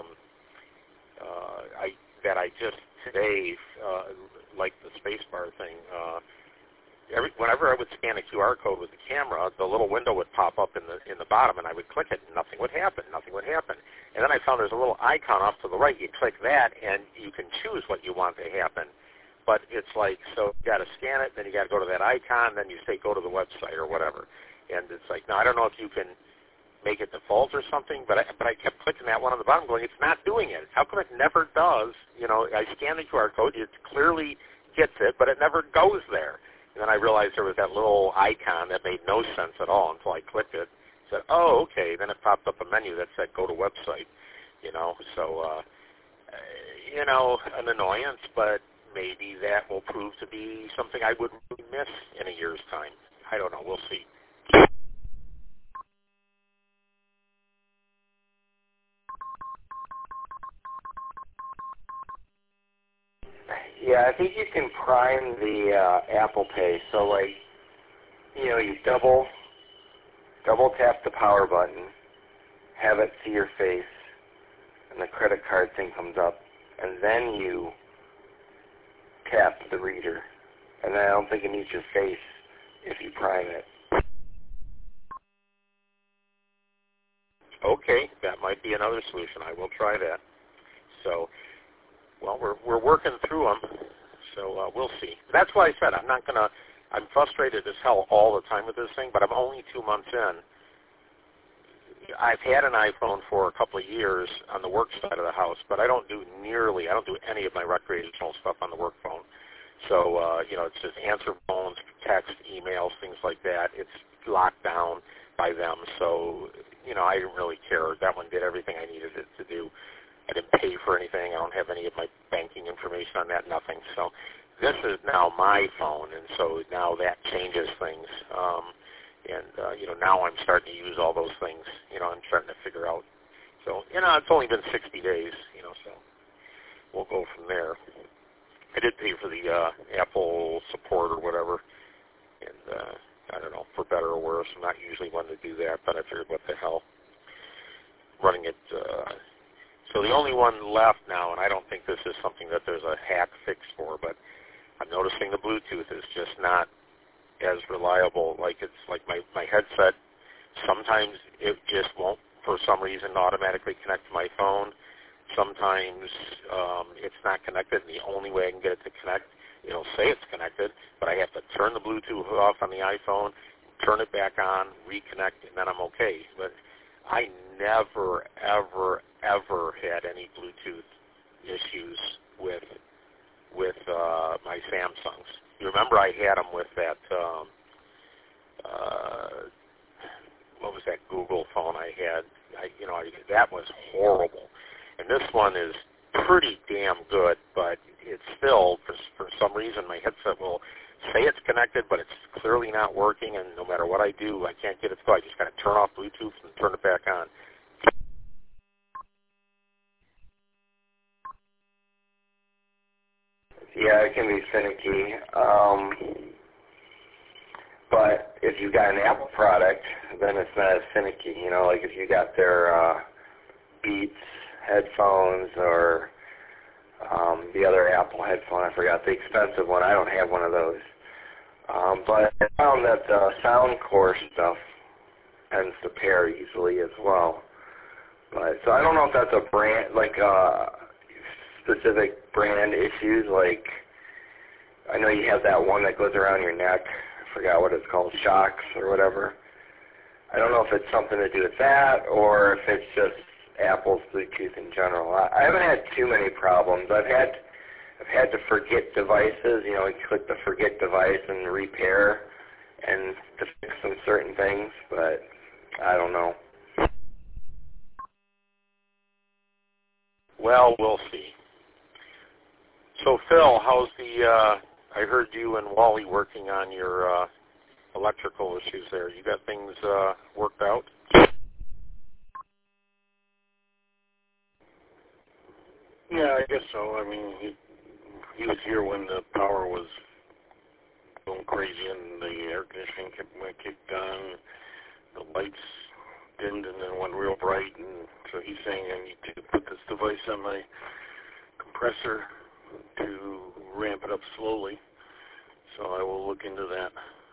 I just today, like the spacebar thing. Whenever I would scan a QR code with the camera, the little window would pop up in the bottom, and I would click it, and nothing would happen. And then I found there's a little icon off to the right. You click that, and you can choose what you want to happen. But it's like, so you got to scan it, then you got to go to that icon, then you say go to the website or whatever. And it's like, now I don't know if you can make it default or something, but I kept clicking that one on the bottom, going, it's not doing it. How come it never does? I scan the QR code, it clearly gets it, but it never goes there. And then I realized there was that little icon that made no sense at all until I clicked it. Said, oh, okay. Then it popped up a menu that said go to website. So an annoyance, but maybe that will prove to be something I would really miss in a year's time. I don't know. We'll see. Yeah, I think you can prime the Apple Pay. So, like, you know, you double tap the power button, have it see your face, and the credit card thing comes up, and then you tap the reader. And then I don't think it needs your face if you prime it. Okay, that might be another solution. I will try that. So, well, we're working through them, so we'll see. That's why I said I'm frustrated as hell all the time with this thing, but I'm only 2 months in. I've had an iPhone for a couple of years on the work side of the house, but I don't do any of my recreational stuff on the work phone. So, you know, it's just answer phones, text, emails, things like that. It's locked down by them, so, you know, I didn't really care. That one did everything I needed it to do. I didn't pay for anything. I don't have any of my banking information on that, nothing. So this is now my phone, and so now that changes things. You know, now I'm starting to use all those things. You know, I'm starting to figure out. So, you know, it's only been 60 days, you know, so we'll go from there. I did pay for the Apple support or whatever, and I don't know, for better or worse. I'm not usually one to do that, but I figured, what the hell, running it. So the only one left now, and I don't think this is something that there's a hack fix for, but I'm noticing the Bluetooth is just not as reliable. Like, it's like my headset, sometimes it just won't, for some reason, automatically connect to my phone. Sometimes it's not connected, and the only way I can get it to connect, it'll say it's connected, but I have to turn the Bluetooth off on the iPhone, turn it back on, reconnect, and then I'm okay. But I never, ever, ever had any Bluetooth issues with my Samsungs. You remember I had them with that, what was that Google phone I had? That was horrible. And this one is pretty damn good, but it's still, for some reason, my headset will say it's connected, but it's clearly not working, and no matter what I do, I can't get it to go. I just got to turn off Bluetooth and turn it back on. Yeah, it can be finicky. But if you've got an Apple product, then it's not as finicky. You know, like if you got their Beats headphones or the other Apple headphone, I forgot the expensive one. I don't have one of those. But I found that the Soundcore stuff tends to pair easily as well. But so I don't know if that's a brand, like specific brand issues. Like, I know you have that one that goes around your neck. I forgot what it's called, Shocks or whatever. I don't know if it's something to do with that or if it's just Apple's Bluetooth in general. I haven't had too many problems. I've had to forget devices. You know, you click the forget device and repair and to fix some certain things, but I don't know. Well, we'll see. So, Phil, how's I heard you and Wally working on your electrical issues there. You got things worked out? Yeah, I guess so. I mean, he was here when the power was going crazy and the air conditioning kicked on. The lights dimmed and then went real bright. And so he's saying I need to put this device on my compressor to ramp it up slowly. So I will look into that.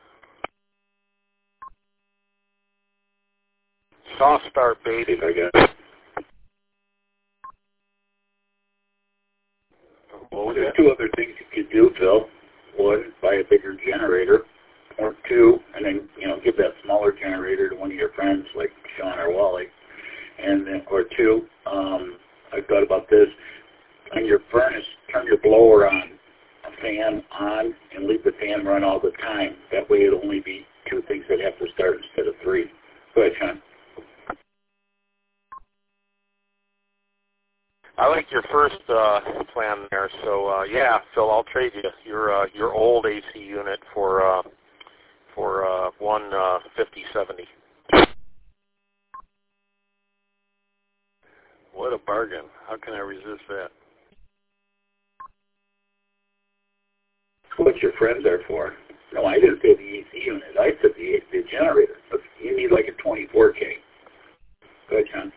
Soft start, baby, I guess. Well, there's two other things you could do, Phil. One, buy a bigger generator, or two, and then, give that smaller generator to one of your friends like Sean or Wally. And then, or two, I thought about this. On your furnace, turn your blower on, a fan on, and leave the fan run all the time. That way it'll only be two things that have to start instead of three. Go ahead, Sean. I like your first plan there. So yeah, Phil, I'll trade you your old AC unit for one 5070. What a bargain! How can I resist that? friends are for. No, I didn't say the AC unit. I said the generator. But you need like a 24K. Go ahead, John.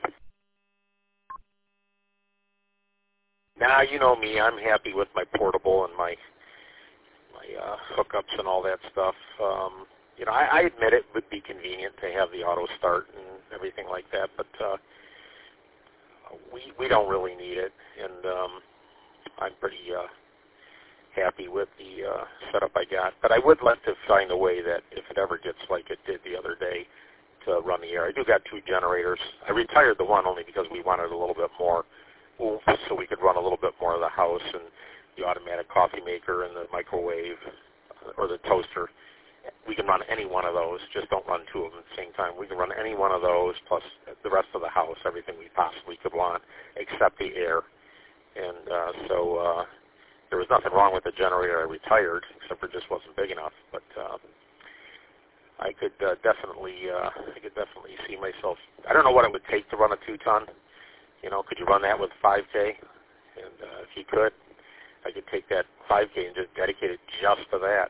Now, you know me. I'm happy with my portable and my hookups and all that stuff. You know, I admit it would be convenient to have the auto start and everything like that, but we don't really need it, and I'm pretty happy with the setup I got. But I would like to find a way that if it ever gets like it did the other day to run the air. I do got 2 generators. I retired the one only because we wanted a little bit more oomph so we could run a little bit more of the house and the automatic coffee maker and the microwave or the toaster. We can run any one of those. Just don't run 2 of them at the same time. We can run any one of those plus the rest of the house, everything we possibly could want except the air. And so there was nothing wrong with the generator I retired, except for it just wasn't big enough. But I could definitely see myself. I don't know what it would take to run a 2-ton. You know, could you run that with 5K? And if you could, I could take that 5K and just dedicate it just to that.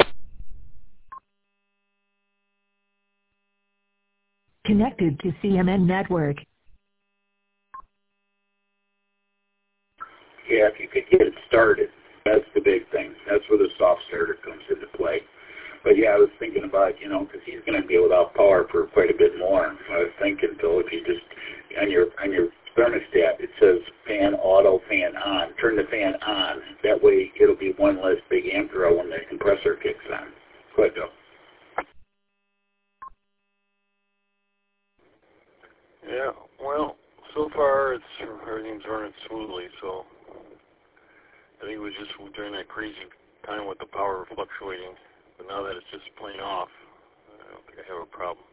Connected to CMN Network. Yeah, if you could get it started, that's the big thing. That's where the soft starter comes into play. But yeah, I was thinking about, you know, because he's going to be without power for quite a bit more. I was thinking, Bill, if you just on your thermostat, it says fan auto, fan on. Turn the fan on. That way, it'll be one less big amp draw when the compressor kicks on. Go ahead, Bill. Yeah, well, so far everything's running smoothly, so I think it was just during that crazy time with the power fluctuating, but now that it's just plain off, I don't think I have a problem.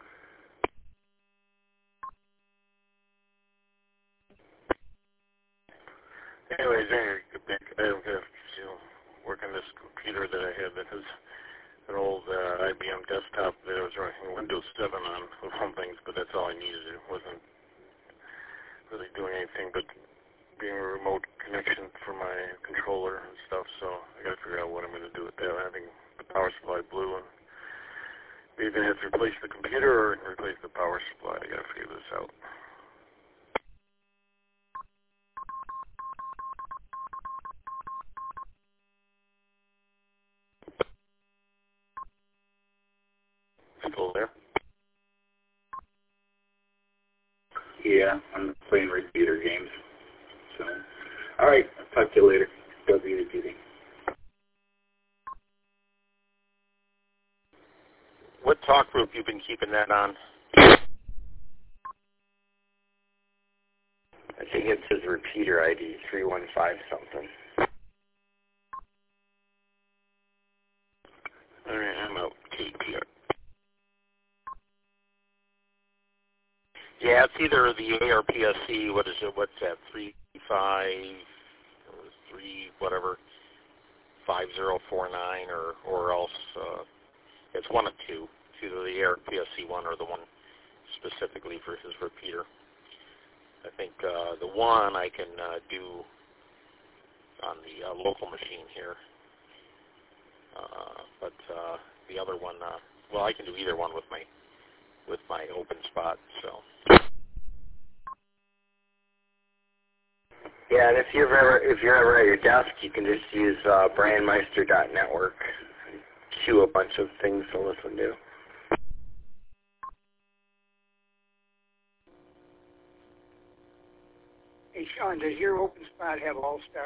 Anyways, I have work on this computer that I had that has an old IBM desktop that I was running Windows 7 on with some things, but that's all I needed. It wasn't really doing anything but being a remote connection for my controller and stuff, so I got to figure out what I'm going to do with that. Having the power supply blew, and maybe I have to replace the computer or replace the power supply. I got to figure this out. Still there? Yeah, I'm playing repeater games. So, all right, I'll talk to you later. WTD. What talk group you been keeping that on? I think it's his repeater ID, 315 something. All right, I'm out. KPR. Yeah, it's either the A or PSC. What is it? What's that? 35 or 3 whatever 5049 or else it's one of 2. It's either the A or PSC one or the one specifically for his repeater. I think the one I can do on the local machine here, but the other one, well, I can do either one with my open spot. So. Yeah, and if you're ever at your desk, you can just use brandmeister.network and queue a bunch of things to listen to. Hey, Sean, does your open spot have All-Star?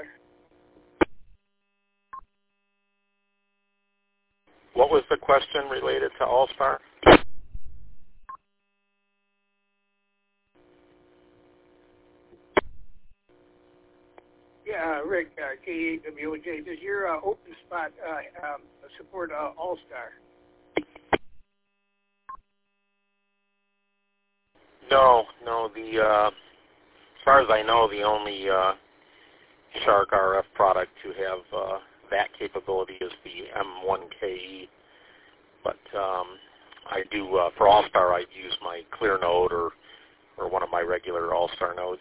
What was the question related to All-Star? Yeah, Rick, KAWJ, does your open spot support All-Star? No. The as far as I know, the only Shark RF product to have that capability is the M1KE. But I do for All-Star, I'd use my Clear node or one of my regular All-Star nodes.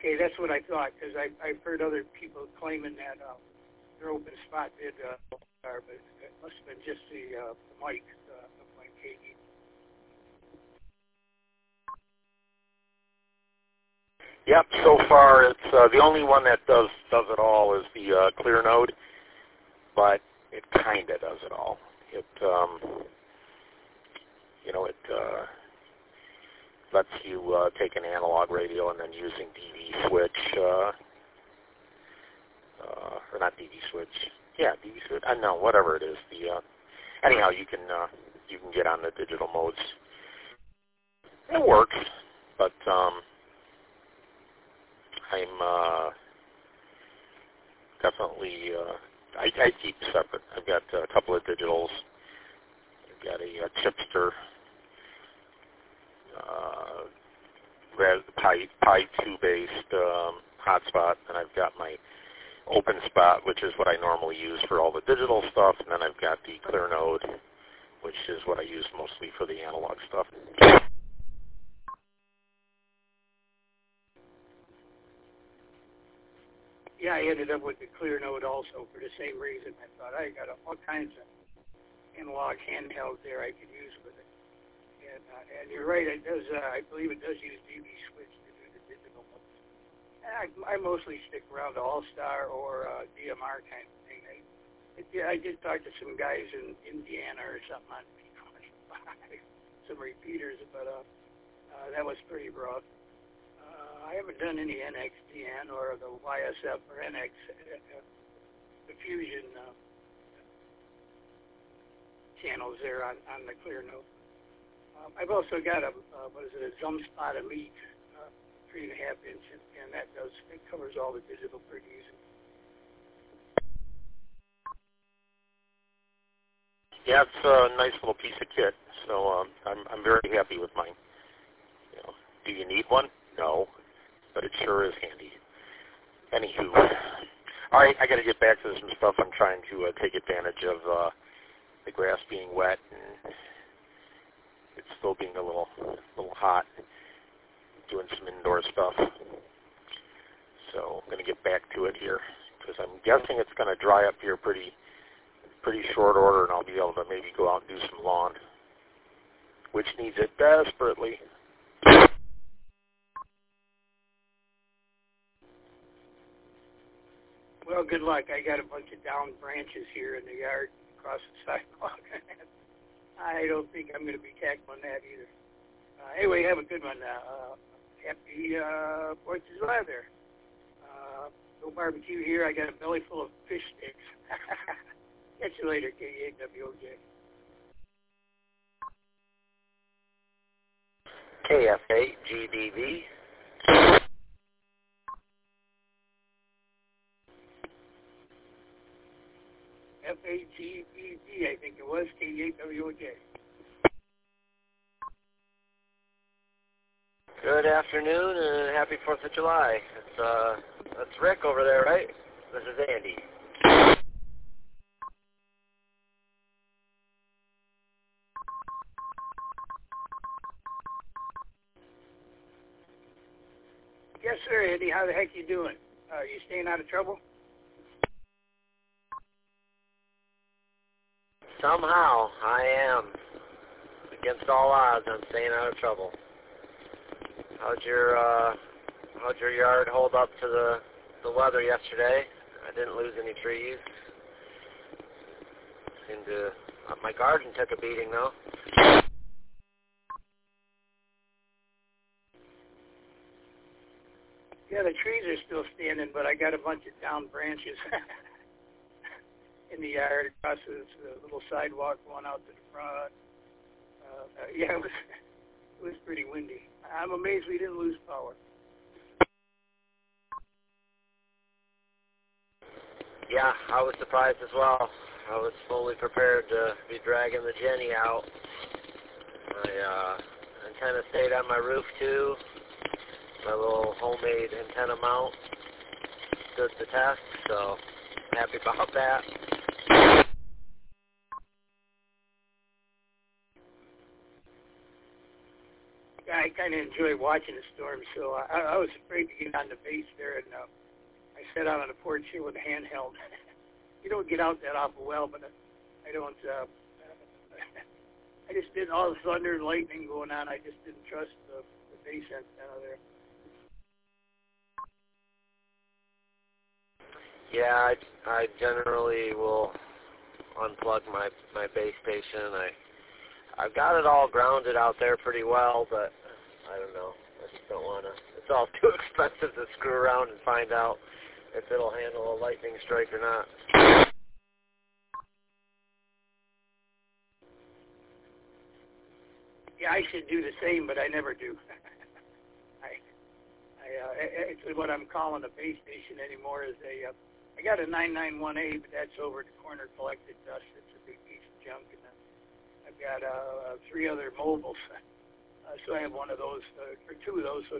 Okay, that's what I thought, because I've heard other people claiming that their open spot did All-Star, but it must have been just the mic of my KD. Yep, so far it's the only one that does it all is the clear node, but it kind of does it all. It it lets you take an analog radio and then using DV switch, or not DV switch, yeah, DV switch. No, whatever it is. Anyhow, you can get on the digital modes. It works, but I'm definitely I keep separate. I've got a couple of digitals. I've got a chipster. Pi 2 based hotspot, and I've got my open spot, which is what I normally use for all the digital stuff, and then I've got the clear node, which is what I use mostly for the analog stuff. Yeah, I ended up with the clear node also for the same reason. I thought I got all kinds of analog handhelds there I could use with it. And you're right, it does. I believe it does use DV switch to do the digital modes. I mostly stick around to All-Star or DMR kind of thing. I did talk to some guys in Indiana or something on some repeaters, but that was pretty rough. I haven't done any NXDN or the YSF or NX diffusion channels there on the clear node. I've also got a Zumspot Elite 3.5 inch, and it covers all the digital pretty easy. Yeah, it's a nice little piece of kit, so I'm very happy with mine. Do you need one? No, but it sure is handy. Anywho, all right, I got to get back to some stuff. I'm trying to take advantage of the grass being wet and it's still being a little hot, doing some indoor stuff. So I'm going to get back to it here because I'm guessing it's going to dry up here pretty short order, and I'll be able to maybe go out and do some lawn, which needs it desperately. Well, good luck. I got a bunch of down branches here in the yard across the sidewalk. I don't think I'm going to be tackling that either. Anyway, have a good one. Happy 4th of July there. No barbecue here. I got a belly full of fish sticks. Catch you later, KAWOJ. KFA-GDV. FAGBB, I think it was, KAWOJ. Good afternoon and happy 4th of July. That's Rick over there, right? This is Andy. Yes, sir, Andy. How the heck you doing? You staying out of trouble? Somehow, I am. Against all odds, I'm staying out of trouble. How'd your yard hold up to the weather yesterday? I didn't lose any trees. My garden took a beating though. Yeah, the trees are still standing, but I got a bunch of down branches in the yard across this little sidewalk going out to the front. Yeah, it was pretty windy. I'm amazed we didn't lose power. Yeah, I was surprised as well. I was fully prepared to be dragging the Jenny out. My antenna stayed on my roof too. My little homemade antenna mount stood the test, so I'm happy about that. Yeah, I kind of enjoy watching the storm, so I was afraid to get on the base there, and I sat out on the porch here with a handheld. You don't get out that awful well, but I don't. I just didn't. All the thunder and lightning going on, I just didn't trust the base antenna there. Yeah, I generally will unplug my base station. I've got it all grounded out there pretty well, but I don't know. I just don't want to. It's all too expensive to screw around and find out if it'll handle a lightning strike or not. Yeah, I should do the same, but I never do. It's what I'm calling a base station anymore is I got a 991A, but that's over the corner collected dust. It's a big piece of junk, and I've got 3 other mobiles. So I have one of those, or 2 of those. So,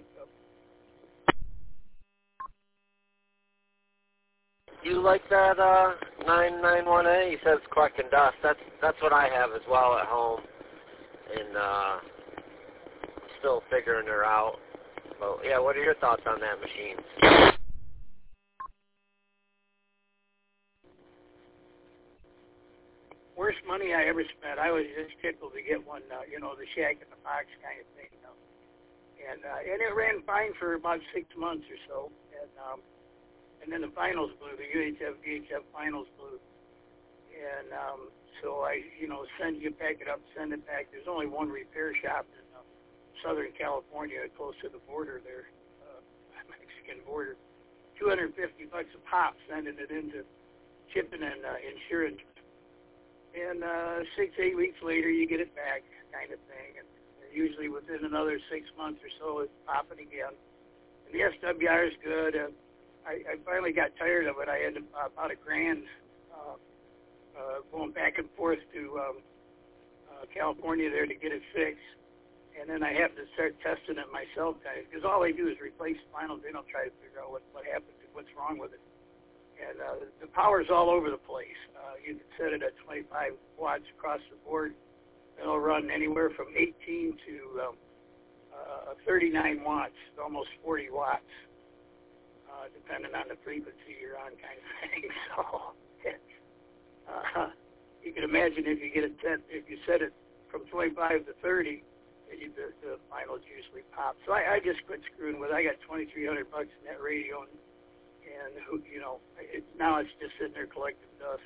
you like that 991A? You said it's collecting dust. That's what I have as well at home, and still figuring her out. So yeah, what are your thoughts on that machine? Worst money I ever spent. I was just tickled to get one, the Shack in the Box kind of thing. And it ran fine for about 6 months or so. And then the finals blew, the UHF VHF finals blew. And so I, pack it up, send it back. There's only one repair shop in Southern California, close to the border there, Mexican border. $250 a pop, sending it into shipping and insurance. And 6-8 weeks later, you get it back, kind of thing. And usually within another 6 months or so, it's popping again. And the SWR is good. I finally got tired of it. I had about $1,000 going back and forth to California there to get it fixed. And then I have to start testing it myself, because all they do is replace finals. They don't try to figure out what happened, what's wrong with it. And the power's all over the place. You can set it at 25 watts across the board. It'll run anywhere from 18 to 39 watts, almost 40 watts, depending on the frequency you're on, kind of thing. So you can imagine if you get it set, if you set it from 25 to 30, the finals usually pop. So I just quit screwing with it. I got $2,300 in that radio, and now it's just sitting there collecting dust.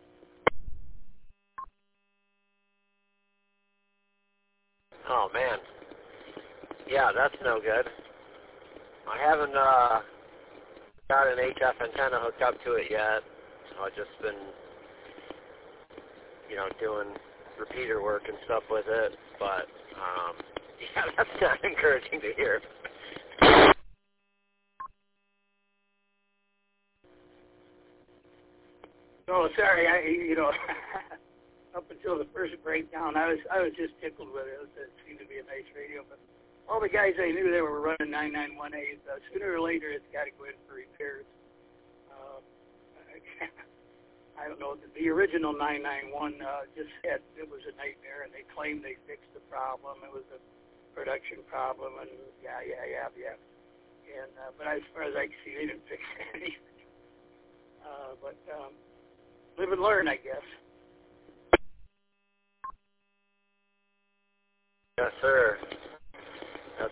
Oh man, yeah, that's no good. I haven't got an HF antenna hooked up to it yet. I've just been, doing repeater work and stuff with it. But yeah, that's not encouraging to hear. Oh, sorry. Up until the first breakdown, I was just tickled with it. It seemed to be a nice radio, but all the guys I knew that were running 991As, sooner or later it's got to go in for repairs. I don't know. The original 991 it was a nightmare, and they claimed they fixed the problem. It was a production problem, and yeah. And but as far as I can see, they didn't fix anything. But live and learn, I guess. Yes, sir. That's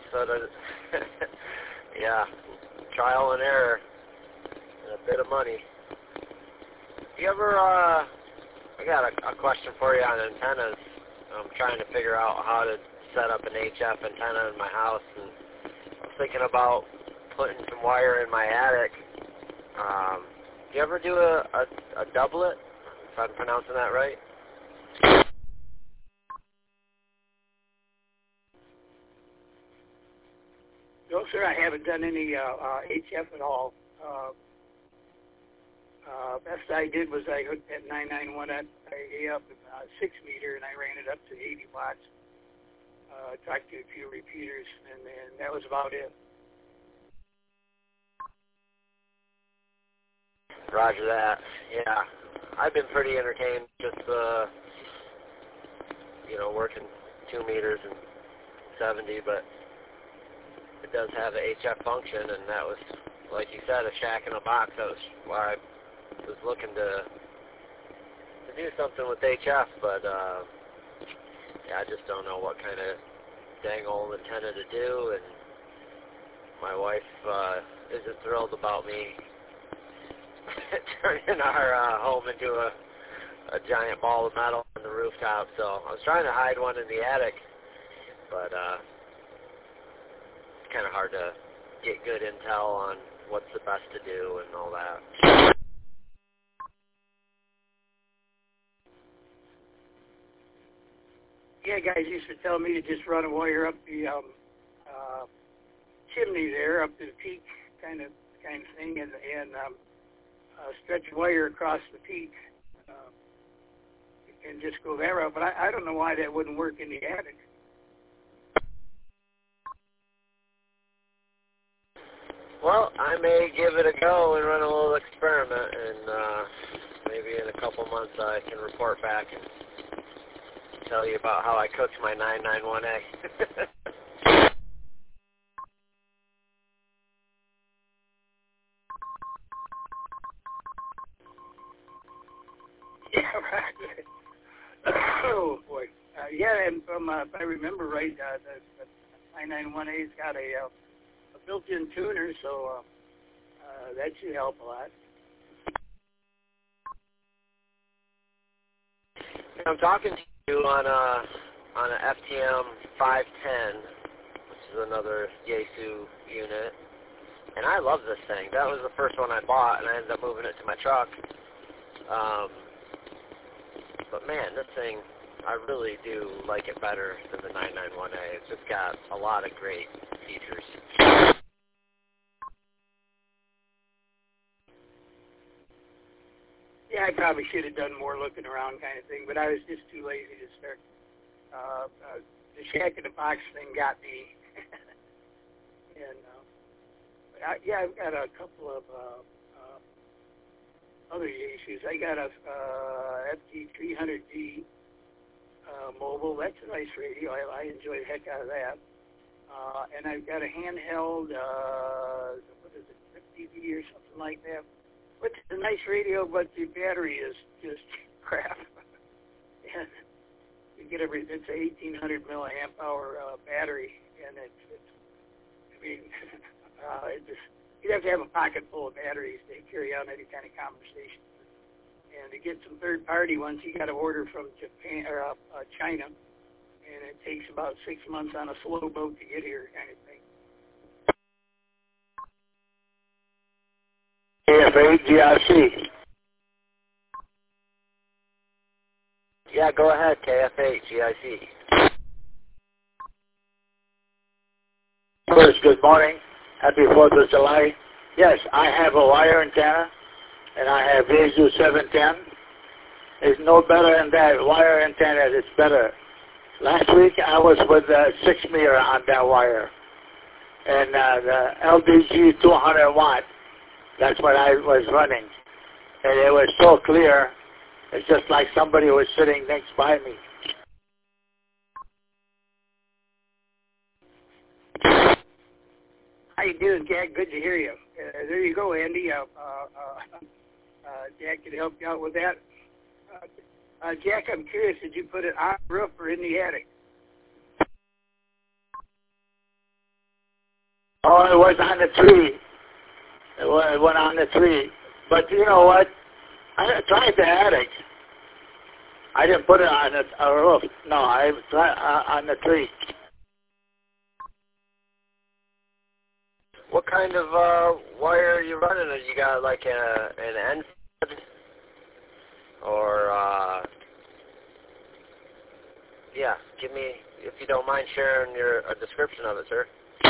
yeah, trial and error, and a bit of money. You ever, I got a question for you on antennas. I'm trying to figure out how to set up an HF antenna in my house, and I'm thinking about putting some wire in my attic. Do you ever do a doublet, if I'm pronouncing that right? No, sir, I haven't done any HF at all. Best I did was I hooked that 991 up 6 meter, and I ran it up to 80 watts. Talked to a few repeaters, and that was about it. Roger that. Yeah, I've been pretty entertained just working 2 meters and 70, but it does have a HF function, and that was, like you said, a shack in a box. That was why I was looking to do something with HF, but yeah, I just don't know what kind of dang old antenna to do, and my wife isn't thrilled about me turning our home into a giant ball of metal on the rooftop. So I was trying to hide one in the attic, but it's kind of hard to get good intel on what's the best to do and all that. Yeah, guys used to tell me to just run a wire up the chimney there, up to the peak, kind of thing, and stretch a wire across the peak and just go that route. But I don't know why that wouldn't work in the attic. Well, I may give it a go and run a little experiment, and maybe in a couple months I can report back and tell you about how I cooked my 991A. Yeah, right. Oh, boy. Yeah, and from, if I remember right, the 991A's got a built-in tuner, so that should help a lot. I'm talking to you on a FTM 510, which is another Yaesu unit, and I love this thing. That was the first one I bought, and I ended up moving it to my truck. But man, this thing, I really do like it better than the 991A. It's just got a lot of great features. Yeah, I probably should have done more looking around kind of thing, but I was just too lazy to start. The shack in the box thing got me. And yeah, I've got a couple of other issues. I got a FT300D mobile. That's a nice radio. I enjoy the heck out of that. And I've got a handheld, what is it, 50D or something like that. It's a nice radio, but the battery is just crap. And you get it's an 1800 milliamp hour battery, and it's I mean, you'd have to have a pocket full of batteries to carry on any kind of conversation. And to get some third-party ones, you got to order from Japan or China, and it takes about 6 months on a slow boat to get here, kind of thing. KF8GIC. Yeah, go ahead, KF8GIC. First, good morning. Happy 4th of July. Yes, I have a wire antenna, and I have Yaesu 710. There's no better than that wire antenna. It's better. Last week, I was with a 6-meter on that wire, and the LDG 200 watt. That's what I was running. And it was so clear, it's just like somebody was sitting next by me. How you doing, Jack? Good to hear you. There you go, Andy. Jack can help you out with that. Jack, I'm curious, did you put it on the roof or in the attic? Oh, it was on the tree. It went on the tree. But you know what? I tried the attic. I didn't put it on a roof. No, I tried on the tree. What kind of wire are you running? You got like an end or yeah, give me, if you don't mind sharing a description of it, sir.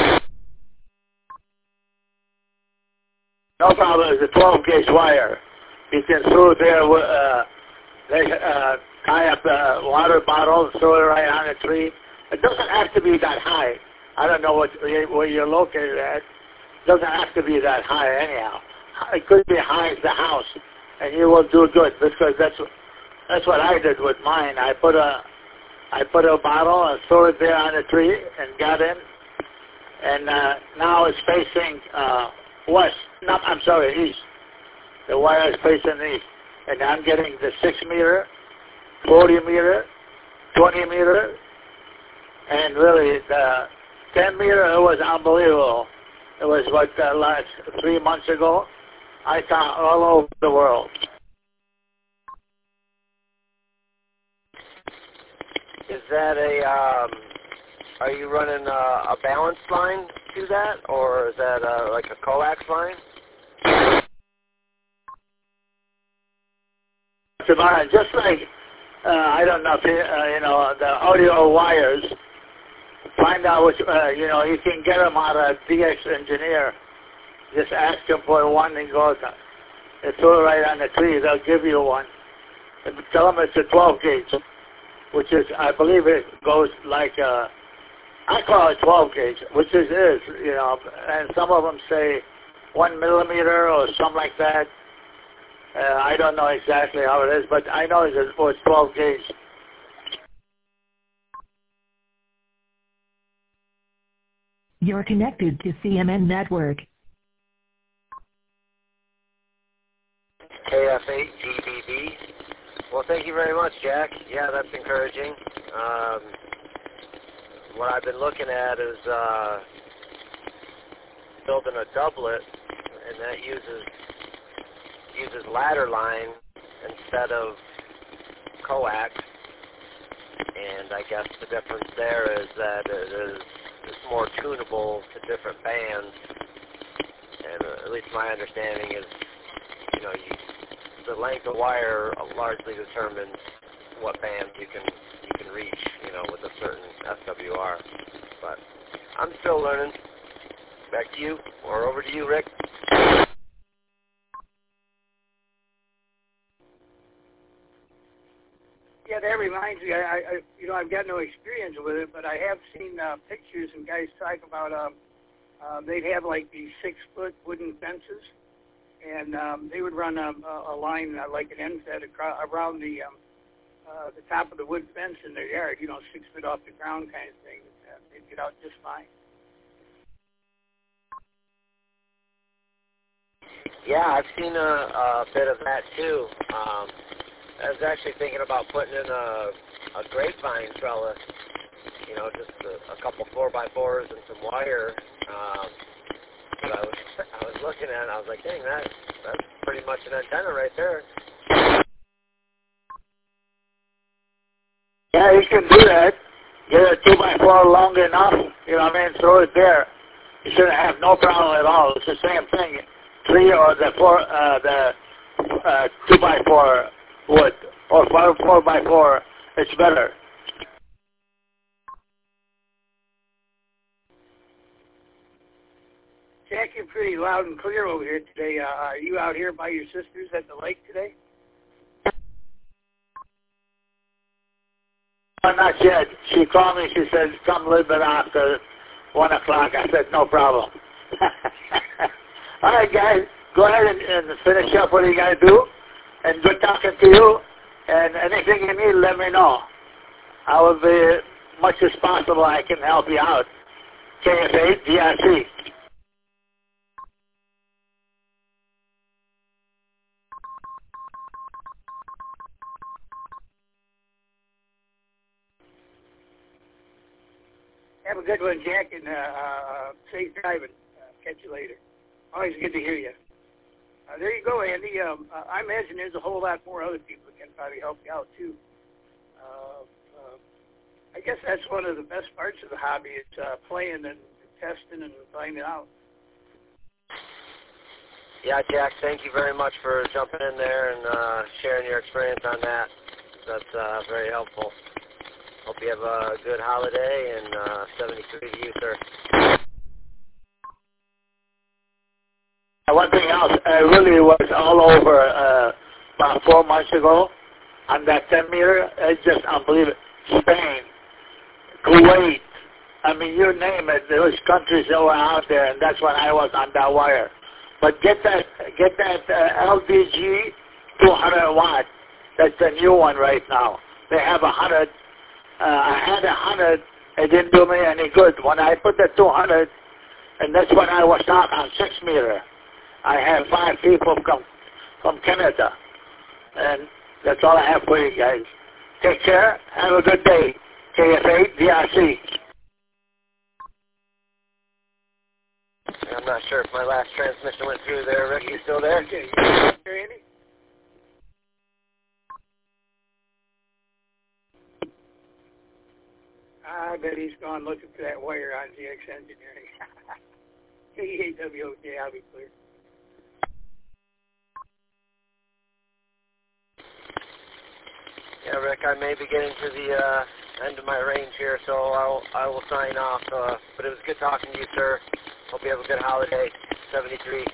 No problem. It's a 12-gauge wire. You can throw it there, tie up a water bottle, throw it right on the tree. It doesn't have to be that high. I don't know where you're located at. It doesn't have to be that high anyhow. It could be high as the house, and you will do good, because that's what I did with mine. I put a bottle and threw it there on the tree and got in, and now it's facing west. No, I'm sorry, east. The wire is facing east, and I'm getting the 6 meter, 40 meter, 20 meter, and really the 10 meter. It was unbelievable. It was what last 3 months ago. I saw all over the world. Is that are you running a balance line to that, or is that like a coax line? Just like, I don't know if you know, the audio wires, find out which, you can get them out of DX Engineer. Just ask them for one and go, they throw it right on the tree, they'll give you one. And tell them it's a 12 gauge, which is, I believe it goes like, I call it 12 gauge, which it is, and some of them say 1 millimeter or something like that. I don't know exactly how it is, but I know it was 12 gauge. You're connected to CMN Network. KF8GBB. Well, thank you very much, Jack. Yeah, that's encouraging. What I've been looking at is building a doublet, and that uses ladder line instead of coax. And I guess the difference there is that it's more tunable to different bands. And at least my understanding is, the length of wire largely determines what band you can reach, with a certain SWR. But I'm still learning. Back to you, or over to you, Rick. Yeah, that reminds me. I've got no experience with it, but I have seen pictures and guys talk about they'd have like these 6-foot wooden fences, and they would run a line like an end set around the top of the wood fence in their yard. 6 feet off the ground kind of thing. They'd get out just fine. Yeah, I've seen a bit of that too. I was actually thinking about putting in a grapevine trellis, just a couple 4x4s and some wire. But I was looking at it, and I was like, dang, that's pretty much an antenna right there. Yeah, you can do that. Get a 2x4 long enough, throw it there. You shouldn't have no problem at all. It's the same thing. 3 or the 2x4 wood, or 4x4, it's better. Jack, you're pretty loud and clear over here today. Are you out here by your sisters at the lake today? Not yet. She called me. She said, come a little bit after 1 o'clock. I said, no problem. All right, guys, go ahead and finish up what you got to do. And good talking to you. And anything you need, let me know. I will be much as possible. I can help you out. KF8 DRC. Have a good one, Jack, and safe driving. Catch you later. Always good to hear you. There you go, Andy. I imagine there's a whole lot more other people that can probably help you out, too. I guess that's one of the best parts of the hobby is playing and testing and finding out. Yeah, Jack, thank you very much for jumping in there and sharing your experience on that. That's very helpful. Hope you have a good holiday, and 73 to you, sir. One thing else, I really was all over about 4 months ago on that 10 meter. It's just unbelievable. Spain, Kuwait, you name it. There was countries that were out there, and that's when I was on that wire. But get that LDG 200 watt. That's the new one right now. They have 100. I had 100. It didn't do me any good. When I put the 200, And that's when I was out on 6 meter. I have 5 people from Canada. And that's all I have for you guys. Take care. Have a good day. KF8 DRC. I'm not sure if my last transmission went through there. Rick, you still there? Okay, you hear Andy? I bet he's gone looking for that wire on GX Engineering. KEAWOK, I'll be clear. Yeah, Rick, I may be getting to the end of my range here, so I will sign off. But it was good talking to you, sir. Hope you have a good holiday. 73.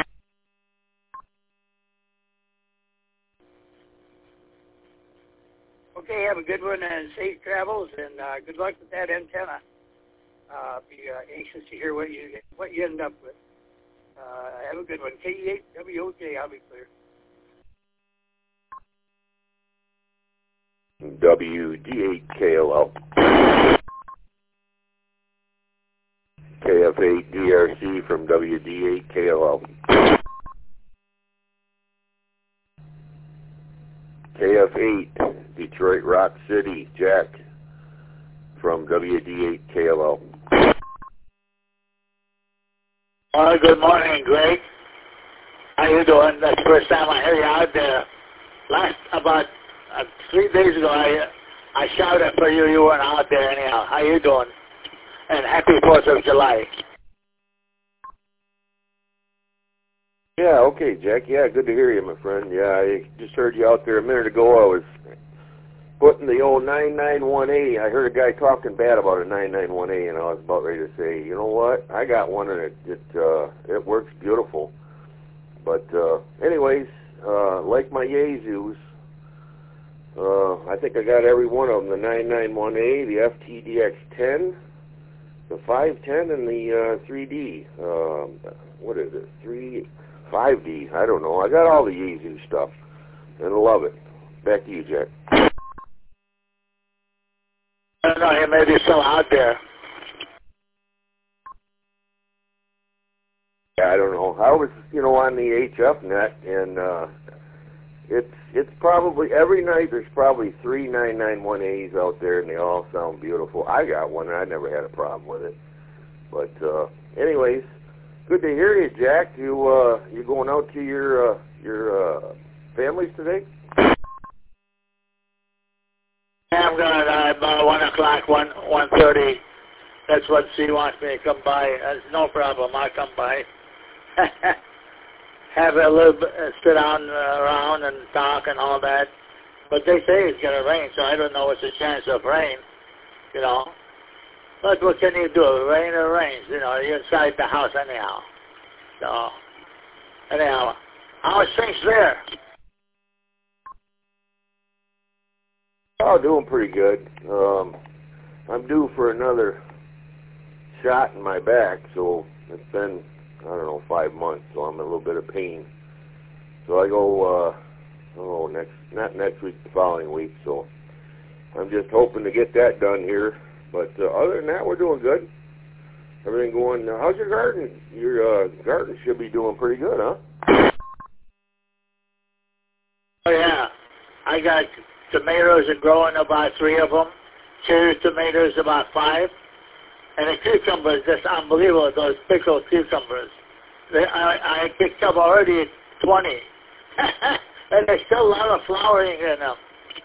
Okay, have a good one and safe travels, and good luck with that antenna. Be anxious to hear what you end up with. Have a good one. KEAWOK, I'll be clear. WD8KLL. KF8DRC from WD8KLL. KF8 Detroit Rock City, Jack from WD8KLL. Good morning, Greg. How you doing? That's the first time I heard you out there. About 3 days ago, I shouted for you. You weren't out there anyhow. How you doing? And happy 4th of July. Yeah, okay, Jack. Yeah, good to hear you, my friend. Yeah, I just heard you out there a minute ago. I was putting the old 991A. I heard a guy talking bad about a 991A, and I was about ready to say, you know what? I got one, and it works beautiful. But anyways, like my Yaesus, I think I got every one of them, the 991A, the FTDX10, the 510, and the 3D. What is it? 5D. I don't know. I got all the Yaesu stuff, and I love it. Back to you, Jack. I don't know. He may be still out there. Yeah, I don't know. I was, on the HF net, and it's probably every night there's probably 3 991As out there, and they all sound beautiful. I got one, and I never had a problem with it. But anyways, good to hear you, Jack. You going out to your families today? I'm going about 1 o'clock, 1:30. That's what she wants me to come by. That's no problem. I'll come by. Have a little bit, sit down around and talk and all that. But they say it's going to rain, so I don't know what's the chance of rain, But what can you do? Rain or rains, you're inside the house anyhow. So, anyhow, how's things there? Oh, doing pretty good. I'm due for another shot in my back, so it's been, 5 months, so I'm in a little bit of pain. So I go, not next week, the following week, so I'm just hoping to get that done here. But other than that, we're doing good. Everything going, how's your garden? Your garden should be doing pretty good, huh? Oh, yeah. I got tomatoes are growing, about 3 of them. Cherry tomatoes, about 5. And the cucumbers, just unbelievable, those pickled cucumbers. I picked up already 20. And there's still a lot of flowering in them.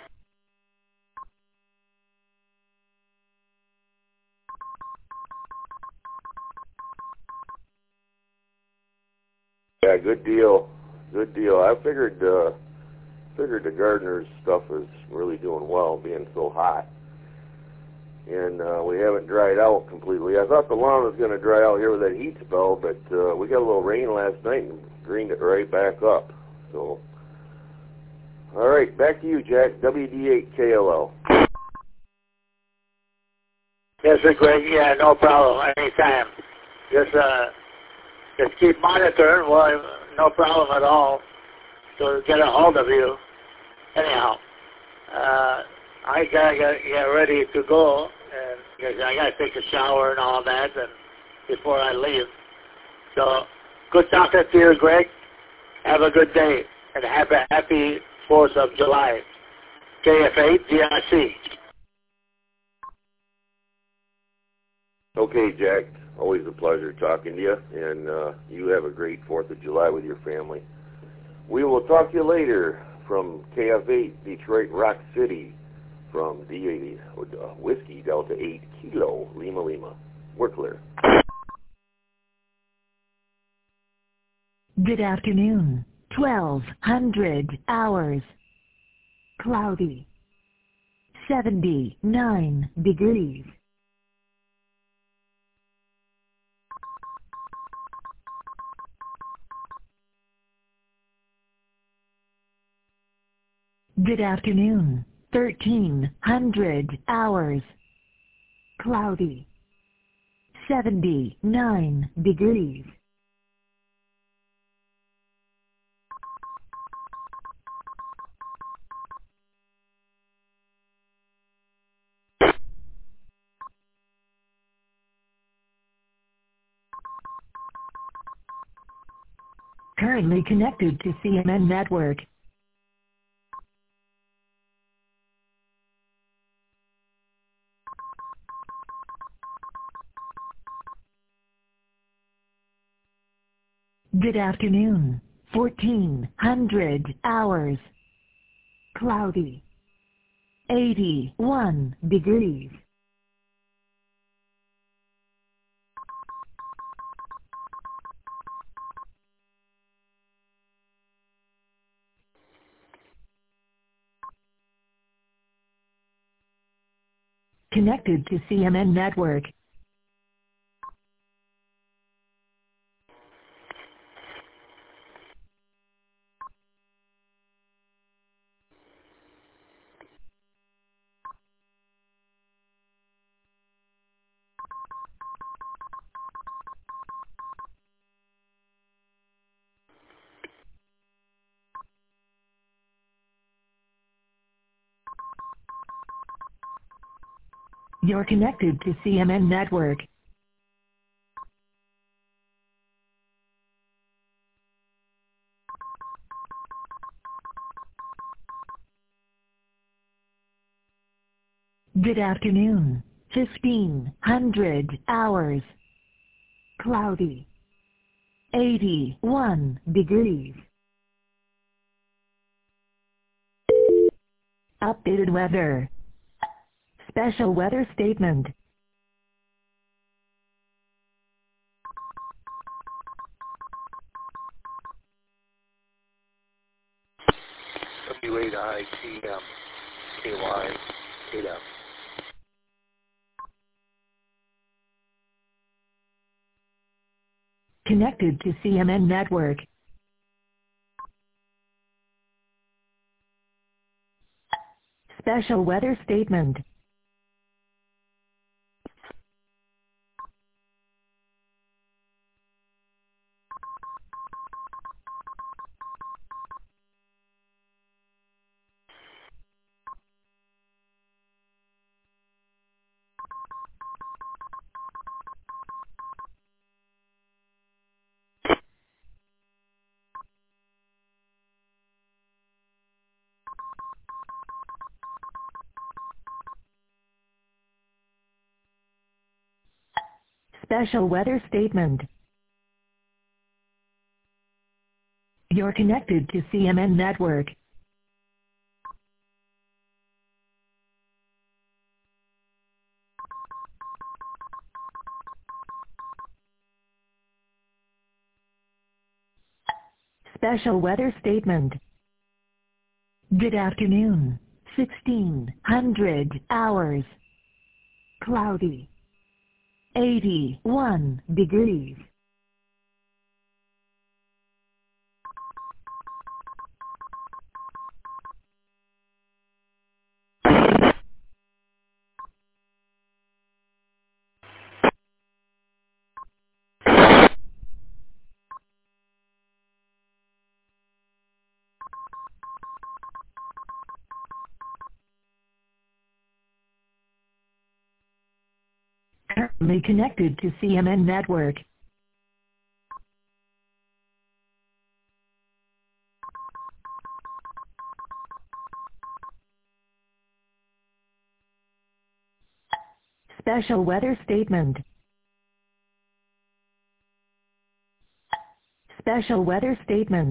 Yeah, good deal. Good deal. I figured the gardener's stuff is really doing well, being so hot. And we haven't dried out completely. I thought the lawn was going to dry out here with that heat spell, but we got a little rain last night and greened it right back up. So, all right, back to you, Jack. WD8KLL. Yes, Greg. Yeah, no problem. Anytime. Just keep monitoring. Well, no problem at all. So get a hold of you. Anyhow, I gotta get ready to go, and because I gotta take a shower and all that, and before I leave. So, good talking to you, Greg. Have a good day, and happy 4th of July. KF8 GRC. Okay, Jack. Always a pleasure talking to you, and you have a great 4th of July with your family. We will talk to you later from KF8 Detroit Rock City from the Whiskey Delta 8 Kilo Lima Lima. We're clear. Good afternoon. 1200 hours. Cloudy. 79 degrees. Good afternoon. 1300 hours. Cloudy. 79 degrees. Currently connected to CNN Network. Good afternoon. 1400 hours. Cloudy. 81 degrees. Connected to CNN Network. You're connected to CNN Network. Good afternoon. 1500 hours. Cloudy. 81 degrees. Updated weather. Special weather statement. W8ITM KY 8F. Connected to CNN Network. Special weather statement. Special weather statement. You're connected to CNN Network. Special weather statement. Good afternoon. 1600 hours. Cloudy. 81 degrees. May connected to CMN Network. Special weather statement. Special weather statement.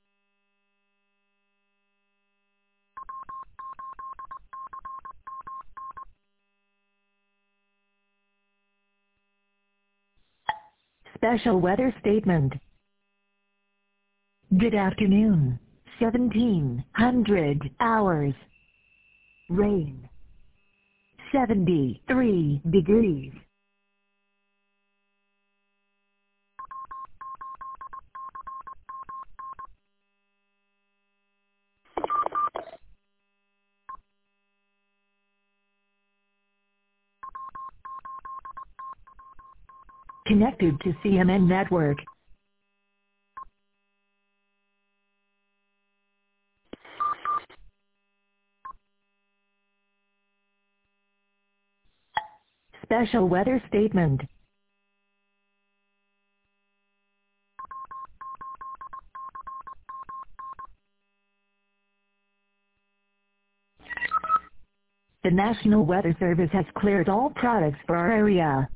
Special weather statement. Good afternoon. 1700 hours. Rain. 73 degrees. Connected to CMN Network. Special weather statement. The National Weather Service has cleared all products for our area.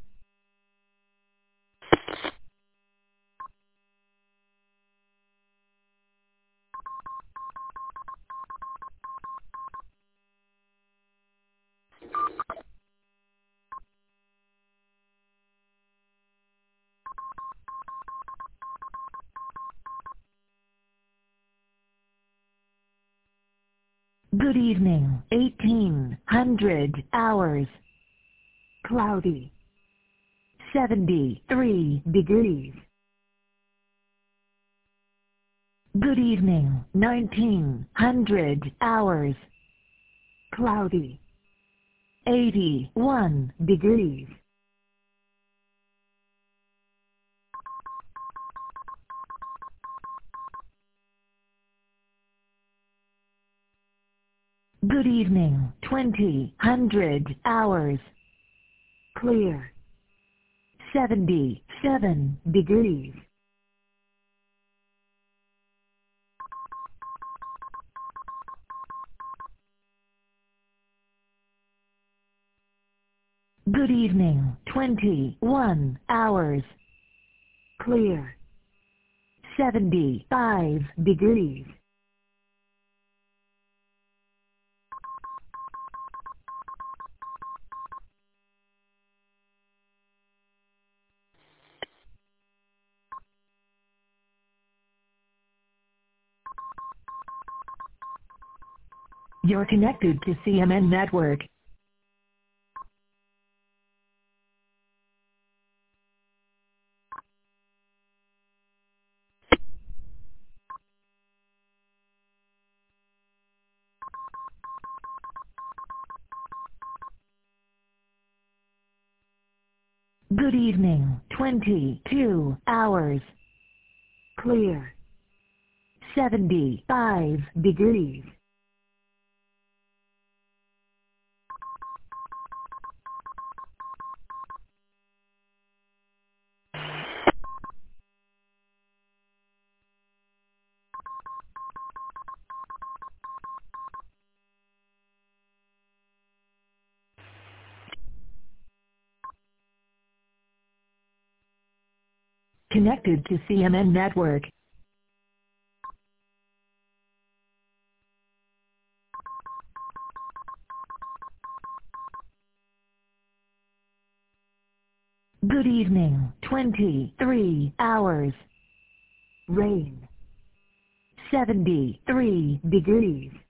Good evening. 1800 hours. Cloudy. 73 degrees. Good evening. 1900 hours. Cloudy. 81 degrees. Good evening. 2000 hours. Clear. 77 degrees. Good evening. 21 hours. Clear. 75 degrees. You're connected to CMN Network. Good evening. 22 hours. Clear. 75 degrees. Connected to CMN Network. Good evening. 23 hours. Rain. 73 degrees.